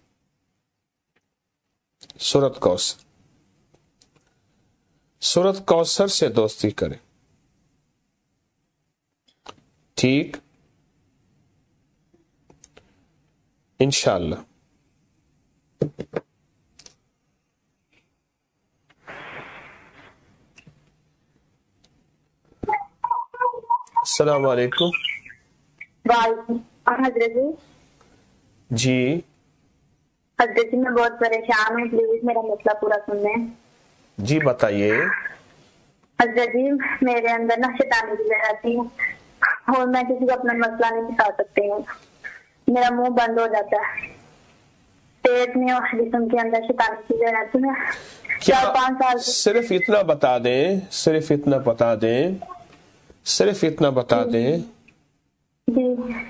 سورت کوثر سے دوستی کرے. ٹھیک, انشاءاللہ. السلام علیکم. حضرت جی حضرت میں بہت پریشان ہوں, پلیز میرا مسئلہ پورا سن لیں. جی بتائیے. حضرت جی میرے اندر نا شیطانی چیزیں رہتی ہیں اور میں کسی کو اپنا مسئلہ نہیں بتا سکتی ہوں. میرا منہ بند ہو جاتا ہے, پیٹ میں اور جسم کے اندر شیطانی چیزیں رہتی ہیں. 4-5 سال صرف اتنا بتا دیں جی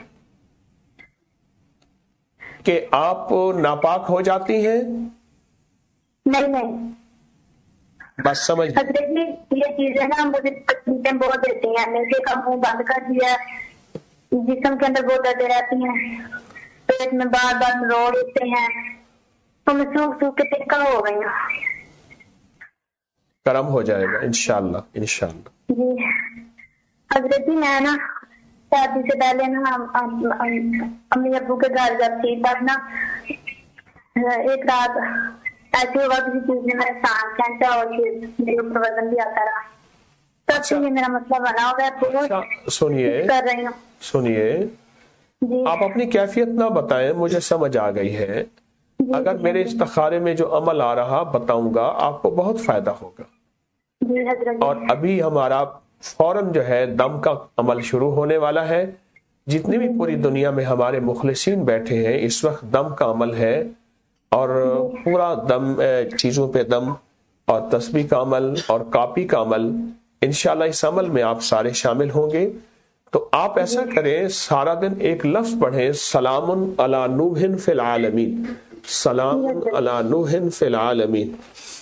کہ آپ ناپاک ہو جاتی ہیں. نہیں بس سمجھ. حضرت جی یہ چیزیں نا مجھے تکلیفیں بہت دیتی ہیں. نشے کا منہ بند کر دیا, جسم کے اندر بہت دردیں رہتی ہیں, پیٹ میں بار بار روڑ اٹھتے ہیں, تو میں سوکھ کے ٹکا ہو گئی ہوں. کرم ہو جائے گا انشاءاللہ. جی حضرت جی میں نا شادی سے پہلے نا امی ابو کے گھر جب تھی تب نا ایک رات ایسے ہوا کسی چیز نے میرا سانس کھینچا اور میرے اوپر وزن بھی آتا رہا. تب سے یہ میرا مسئلہ بنا ہوا ہے. سنیے جی آپ اپنی کیفیت نہ بتائیں, مجھے سمجھ آ گئی ہے. اگر میرے استخارے میں جو عمل آ رہا بتاؤں گا آپ کو بہت فائدہ ہوگا. جی حضرت. اور ابھی ہمارا فوراً جو ہے دم کا عمل شروع ہونے والا ہے. جتنی بھی پوری دنیا میں ہمارے مخلصین بیٹھے ہیں اس وقت دم کا عمل ہے, اور پورا دم چیزوں پہ دم اور تسبیح کا عمل اور کاپی کا عمل, انشاءاللہ اس عمل میں آپ سارے شامل ہوں گے. تو آپ ایسا کریں, سارا دن ایک لفظ پڑھیں, سلام علی نوح فی العالمین, سلام علی نوح فی العالمین.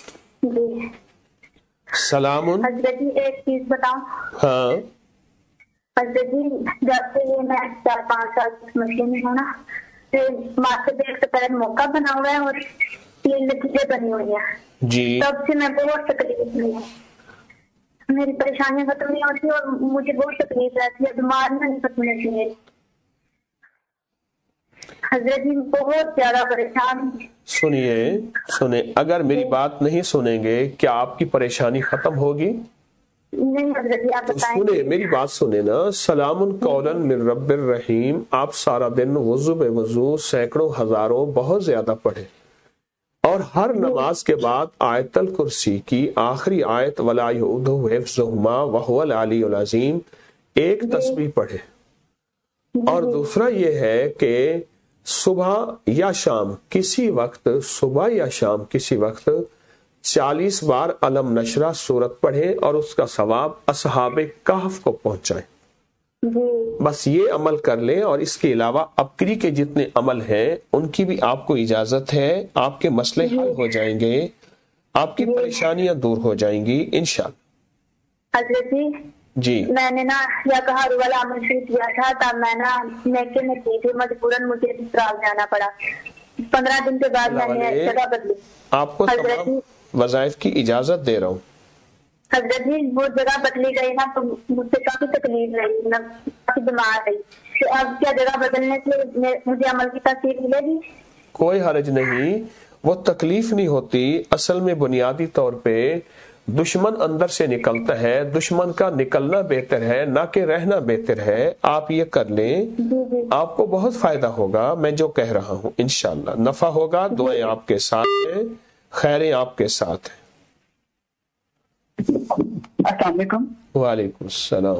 سلام. حضرت جی ایک چیز بتاؤں. ہاں حضرت جی جب سے یہ میں 4-5 سال مسئلے میں ہوں نا, ماتھے پہ ایک سفید موقع بنا ہوا ہے اور 3 لکیریں بنی ہوئی ہیں. جی تب سے میں بہت تکلیف میں ہوں, میری پریشانیاں ختم نہیں ہوتی اور مجھے بہت تکلیف رہتی ہے, بیمار نہیں ختم ہوتی ہے. حضرت جی بہت زیادہ پریشان. سنیے اگر میری بات نہیں سنیں گے کیا آپ کی پریشانی ختم ہوگی؟ نہیں حضرت جی آپ بتائیں. سنیں میری بات سنیں نا. سلام قولا من رب الرحیم. آپ سارا دن وضو بے وضو سینکڑوں ہزاروں بہت زیادہ پڑھیں, اور ہر نماز کے بعد آیت الکرسی کی آخری آیت ولا یؤودہ حفظہما وہو العلی العظیم ایک تسبیح پڑھے. اور دوسرا یہ ہے کہ صبح یا شام کسی وقت 40 بار علم نشرہ سورت پڑھیں اور اس کا ثواب اصحاب کہف کو پہنچائیں. بس یہ عمل کر لیں, اور اس کے علاوہ ابکری کے جتنے عمل ہیں ان کی بھی آپ کو اجازت ہے. آپ کے مسئلے حل ہو جائیں گے, آپ کی پریشانیاں دور ہو جائیں گی انشاءاللہ. حضرت جی میں نے نا یا کہا والا عمل شروع کیا تھا, تب میں نا میکے میں تھی تھی, مجبوراً مجھے سسرال جانا پڑا. 15 دن کے بعد میں نے جگہ بدلی. آپ کو تمام وظائف کی اجازت دے رہا ہوں. حضرت جی وہ جگہ بدلی گئی نا تو مجھ سے کافی تکلیف رہی, میں کافی بیمار رہی. تو اب کیا جگہ بدلنے سے مجھے عمل کی تاثیر ملے گی؟ کوئی حرج نہیں, وہ تکلیف نہیں ہوتی. اصل میں بنیادی طور پہ دشمن اندر سے نکلتا ہے, دشمن کا نکلنا بہتر ہے نہ کہ رہنا بہتر ہے. آپ یہ کر لیں, آپ کو بہت فائدہ ہوگا. میں جو کہہ رہا ہوں انشاءاللہ نفع ہوگا. دعائیں آپ کے ساتھ ہیں, خیریں آپ کے ساتھ ہیں. السلام علیکم. وعلیکم السلام.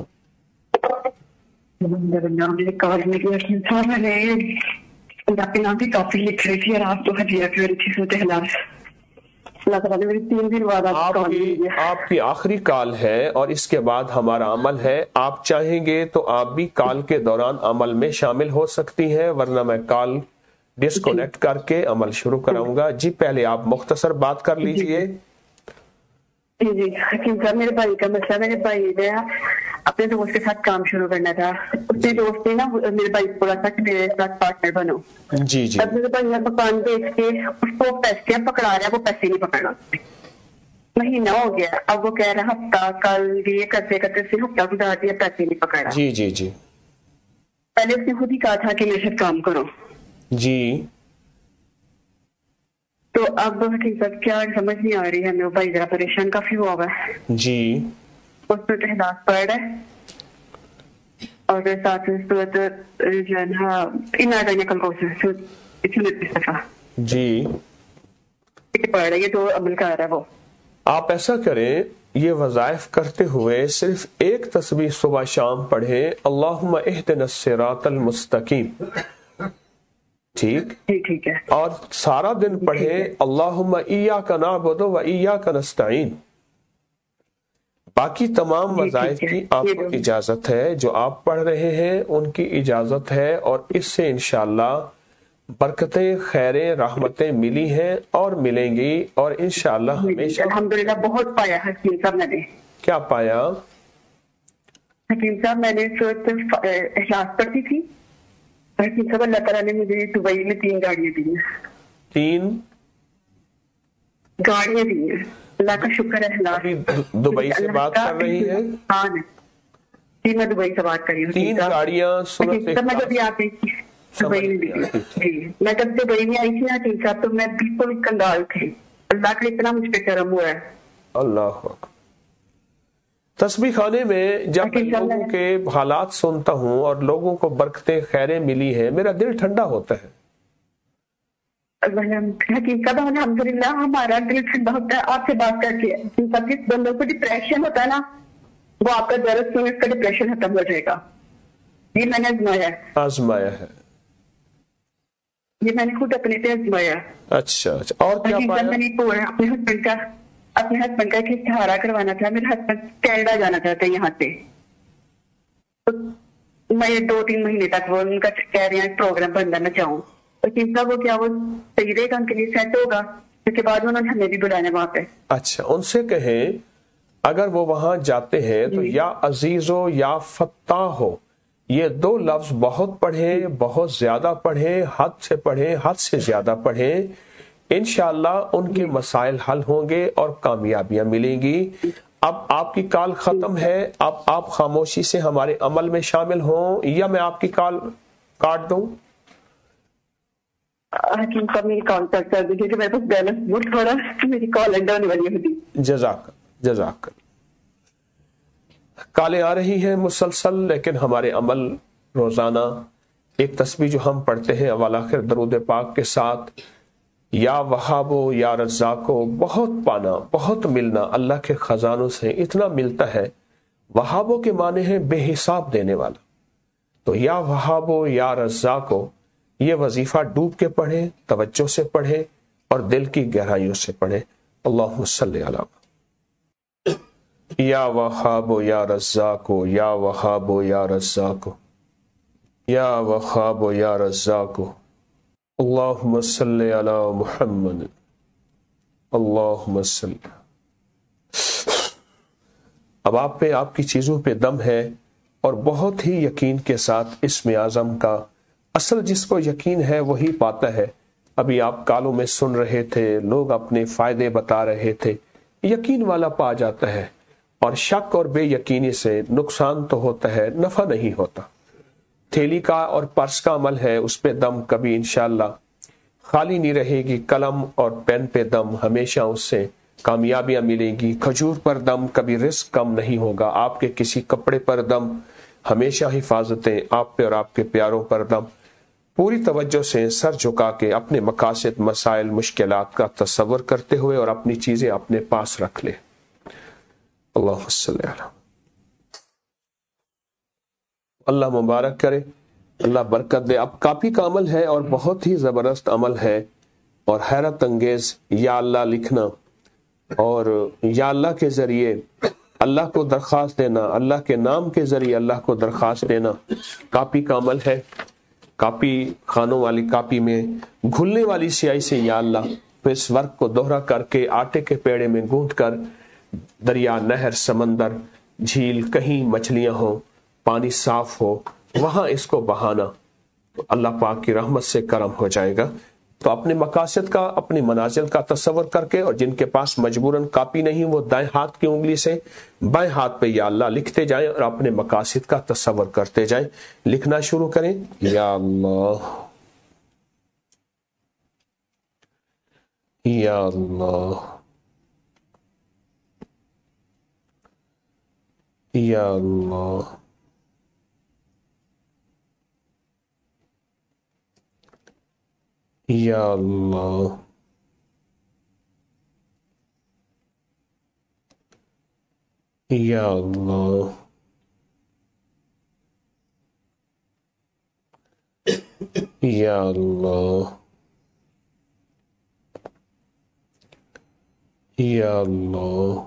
میں نے اپنے نام کی کاپی لکھ رہی تھی اور آپ تو ہدیہ کی رہی تھی صورت اخلاص. اللہ تعالیٰ نے میری 3 دن بعد آپ کی آخری کال ہے اور اس کے بعد ہمارا عمل ہے. آپ چاہیں گے تو آپ بھی کال کے دوران عمل میں شامل ہو سکتی ہیں، ورنہ میں کال ڈسکنیکٹ کر کے عمل شروع کراؤں گا. جی پہلے آپ مختصر بات کر لیجئے. جی حکیم صاحب، میرے بھائی کا مسئلہ، میرے بھائی نے اپنے دوست کے ساتھ کام شروع کرنا تھا. اس کے دوست نے نا میرے بھائی کو بولا تھا کہ میرے ساتھ پارٹنر بنو. جی اب میرے بھائی نے مکان دیکھ کے اس کو پیسے پکڑا رہا ہے، وہ پیسے نہیں پکڑ رہا. مہینہ ہو گیا، اب وہ کہہ رہا ہفتہ کل یہ کرتے کرتے پھر ہفتہ گزار دیا، پیسے نہیں پکڑا. جی پہلے اس نے خود ہی کہا تھا کہ میرے ساتھ کام کرو. جی تو اب حقیقت کیا سمجھ نہیں آ رہی ہے. میرا بھائی ذرا پریشان کافی ہوا ہوا ہے. جی اس پہ تحداث پڑ رہا ہے اور ساتھ صورت جو ہے نا کل کو جی پڑ رہا ہے، یہ تو عمل کر رہا ہے. وہ آپ ایسا کریں، یہ وظائف کرتے ہوئے صرف ایک تسبیح صبح شام پڑھیں، اللہم اہدنا الصراط المستقیم. ٹھیک ہے. اور سارا دن پڑھیں اللہم ایاک نعبد و ایاک نستعین. باقی تمام وظائف کی آپ کو اجازت ہے، جو آپ پڑھ رہے ہیں ان کی اجازت ہے، اور اس سے انشاءاللہ برکتیں، خیریں، رحمتیں ملی ہیں اور ملیں گی، اور انشاءاللہ ہمیشہ الحمدللہ بہت پایا. حکیم صاحب میں نے کیا پایا؟ حکیم صاحب میں نے اخلاص پڑھتی تھی. حکیم صاحب اللہ تعالیٰ نے مجھے دبئی میں 3 گاڑیاں دی ہیں. 3 گاڑیاں دی ہیں، اللہ کا شکر ہے. دبئی سے بات کر رہی ہیں؟ ہاں جی، میں دبئی سے بات کر رہی ہوں. 3 گاڑیاں میں جب آ گئی تھی دبئی میں، جی میں جب دبئی میں آئی تھی نا حکیم صاحب، تو میں بالکل کنگال تھی. اللہ کا اتنا مجھ پہ کرم ہوا ہے. اللہ تسبیح خانے میں جب میں لوگوں کے حالات سنتا ہوں اور لوگوں کو برکتیں، خیریں ملی ہیں، میرا دل ٹھنڈا ہوتا ہے. حقیقت الحمدللہ ہمارا دل ٹھنڈا ہوتا ہے آپ سے بات کر کے. جس بندوں کو ڈپریشن ہوتا ہے نا، وہ آپ کا درد سن اس کا ڈپریشن ختم ہو جائے گا. یہ میں نے آزمایا ہے. یہ میں نے خود اپنے پہ آزمایا. اچھا اور کیا پایا؟ میں نے اپنے ہسبینڈ کا ایک استہارہ کروانا تھا. میرے ہسبینڈ کینیڈا جانا چاہتے ہیں یہاں سے. میں 2-3 مہینے تک وہ ان کا کہہ رہے ہیں پروگرام بننا میں چاہوں. وہ کیا وہ صحیح رہے گا ان کے لیے، سیٹ ہوگا؟ اس کے بعد انہوں نے ہمیں بھی بلانا وہاں پہ. اچھا ان سے کہیں اگر وہ وہاں جاتے ہیں تو یا عزیز ہو یا فتاح ہو، یہ 2 لفظ بہت پڑھیں، بہت زیادہ پڑھیں، حد سے پڑھیں، حد سے زیادہ پڑھیں. انشاءاللہ ان کے مسائل حل ہوں گے اور کامیابیاں ملیں گی. اب آپ کی کال ختم ہے، اب آپ خاموشی سے ہمارے عمل میں شامل ہوں یا میں آپ کی کال کاٹ دوں؟ حکیم صاحب میری کال کر دیجیے کہ میرے پاس بیلنس بہت تھوڑا، میری کال اینڈ ہونے والی ہے. جزاک کالیں آ رہی ہیں مسلسل، لیکن ہمارے عمل روزانہ ایک تسبیح جو ہم پڑھتے ہیں اول آخر درود پاک کے ساتھ، یا وہابو یا رزاقو، بہت پانا، بہت ملنا، اللہ کے خزانوں سے اتنا ملتا ہے. وہابو کے معنی ہے بے حساب دینے والا. تو یا وہابو یا رزاقو، یہ وظیفہ ڈوب کے پڑھیں، توجہ سے پڑھیں اور دل کی گہرائیوں سے پڑھیں. اللہم صلی علی یا وہاب یا رزاق یا وہاب یا رزاق یا وہاب یا رزاق. اللہم صلی علی محمد. اللہم صلی. اب آپ پہ، آپ کی چیزوں پہ دم ہے اور بہت ہی یقین کے ساتھ اسم اعظم کا اصل جس کو یقین ہے وہی پاتا ہے. ابھی آپ کالوں میں سن رہے تھے، لوگ اپنے فائدے بتا رہے تھے. یقین والا پا جاتا ہے، اور شک اور بے یقینی سے نقصان تو ہوتا ہے، نفع نہیں ہوتا. تھیلی کا اور پرس کا عمل ہے، اس پہ دم کبھی انشاءاللہ خالی نہیں رہے گی. قلم اور پین پہ دم، ہمیشہ اس سے کامیابیاں ملیں گی. کھجور پر دم، کبھی رزق کم نہیں ہوگا. آپ کے کسی کپڑے پر دم، ہمیشہ حفاظتیں. آپ پہ اور آپ کے پیاروں پر دم. پوری توجہ سے سر جھکا کے اپنے مقاصد، مسائل، مشکلات کا تصور کرتے ہوئے اور اپنی چیزیں اپنے پاس رکھ لے. اللہ صلی علیہ. اللہ مبارک کرے، اللہ برکت دے. اب کاپی کا عمل ہے اور بہت ہی زبردست عمل ہے اور حیرت انگیز. یا اللہ لکھنا اور یا اللہ کے ذریعے اللہ کو درخواست دینا، اللہ کے نام کے ذریعے اللہ کو درخواست دینا کاپی کا عمل ہے۔ کاپی خانوں والی کاپی میں گھلنے والی سیاہی سے یا اللہ، پھر اس ورق کو دوہرا کر کے آٹے کے پیڑے میں گونتھ کر دریا، نہر، سمندر، جھیل، کہیں مچھلیاں ہوں، پانی صاف ہو، وہاں اس کو بہانا، تو اللہ پاک کی رحمت سے کرم ہو جائے گا۔ تو اپنے مقاصد کا، اپنی منازل کا تصور کر کے، اور جن کے پاس مجبوراً کاپی نہیں وہ دائیں ہاتھ کی انگلی سے بائیں ہاتھ پہ یا اللہ لکھتے جائیں اور اپنے مقاصد کا تصور کرتے جائیں۔ لکھنا شروع کریں، یا اللہ، یا اللہ، یا اللہ، یا اللہ، یا اللہ، یا اللہ، یا اللہ،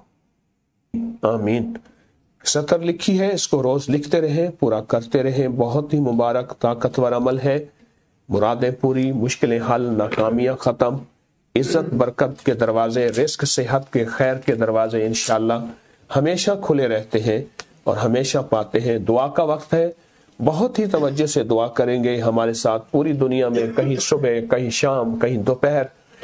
آمین۔ سطر لکھی ہے، اس کو روز لکھتے رہیں، پورا کرتے رہیں۔ بہت ہی مبارک طاقتور عمل ہے۔ مرادیں پوری، مشکلیں حل، ناکامیاں ختم، عزت برکت کے دروازے، رزق صحت کے خیر کے دروازے انشاءاللہ ہمیشہ کھلے رہتے ہیں اور ہمیشہ پاتے ہیں۔ دعا کا وقت ہے، بہت ہی توجہ سے دعا کریں گے ہمارے ساتھ پوری دنیا میں، کہیں صبح، کہیں شام، کہیں دوپہر،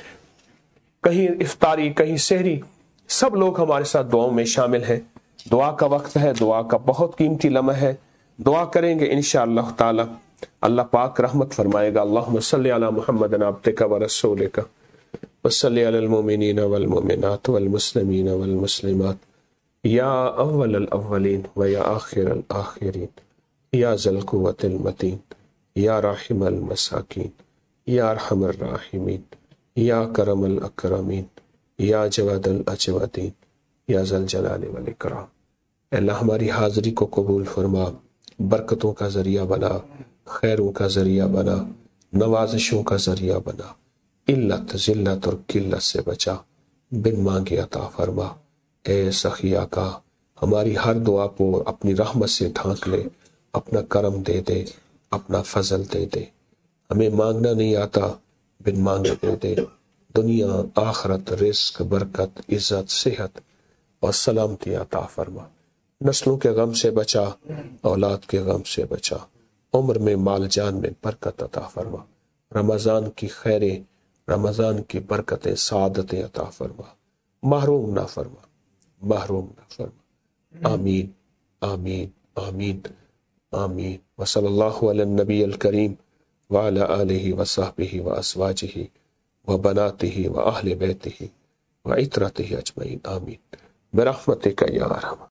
کہیں افطاری، کہیں سحری، سب لوگ ہمارے ساتھ دعاؤں میں شامل ہیں۔ دعا کا وقت ہے، دعا کا بہت قیمتی لمحہ ہے، دعا کریں گے انشاءاللہ تعالی، اللہ پاک رحمت فرمائے گا۔ اللہم صلی علی محمد عبدک ورسولک وصلی علی المؤمنین والمؤمنات والمسلمین والمسلمات یا اول الاولین و یا آخر الآخرین یا ذی القوۃ المتین یا راحم المساکین یا ارحم الراحمین یا کرم الاکرمین یا جواد الاجودین یا ذی الجلال والاکرام۔ اللہ ہماری حاضری کو قبول فرما، برکتوں کا ذریعہ بنا، خیروں کا ذریعہ بنا، نوازشوں کا ذریعہ بنا، علت، ذلت اور قلت سے بچا، بن مانگے عطا فرما۔ اے سخی آقا، ہماری ہر دعا کو اپنی رحمت سے ڈھانک لے، اپنا کرم دے دے، اپنا فضل دے دے۔ ہمیں مانگنا نہیں آتا، بن مانگے دے دے۔ دنیا آخرت، رزق، برکت، عزت، صحت اور سلامتی عطا فرما۔ نسلوں کے غم سے بچا، اولاد کے غم سے بچا، عمر میں، مال جان میں برکت عطا فرما۔ رمضان کی خیریں، رمضان کی برکتیں، سعادتیں عطا فرما۔ محروم نہ فرما، محروم نہ فرما۔ آمین، آمین، آمین، آمین۔ وصلی اللہ علی النبی الکریم وعلی آلہ وصحبہ وازواجہ وبناتہ واہل بیتہ وعترتہ اجمعین، آمین برحمتک یا ارحم۔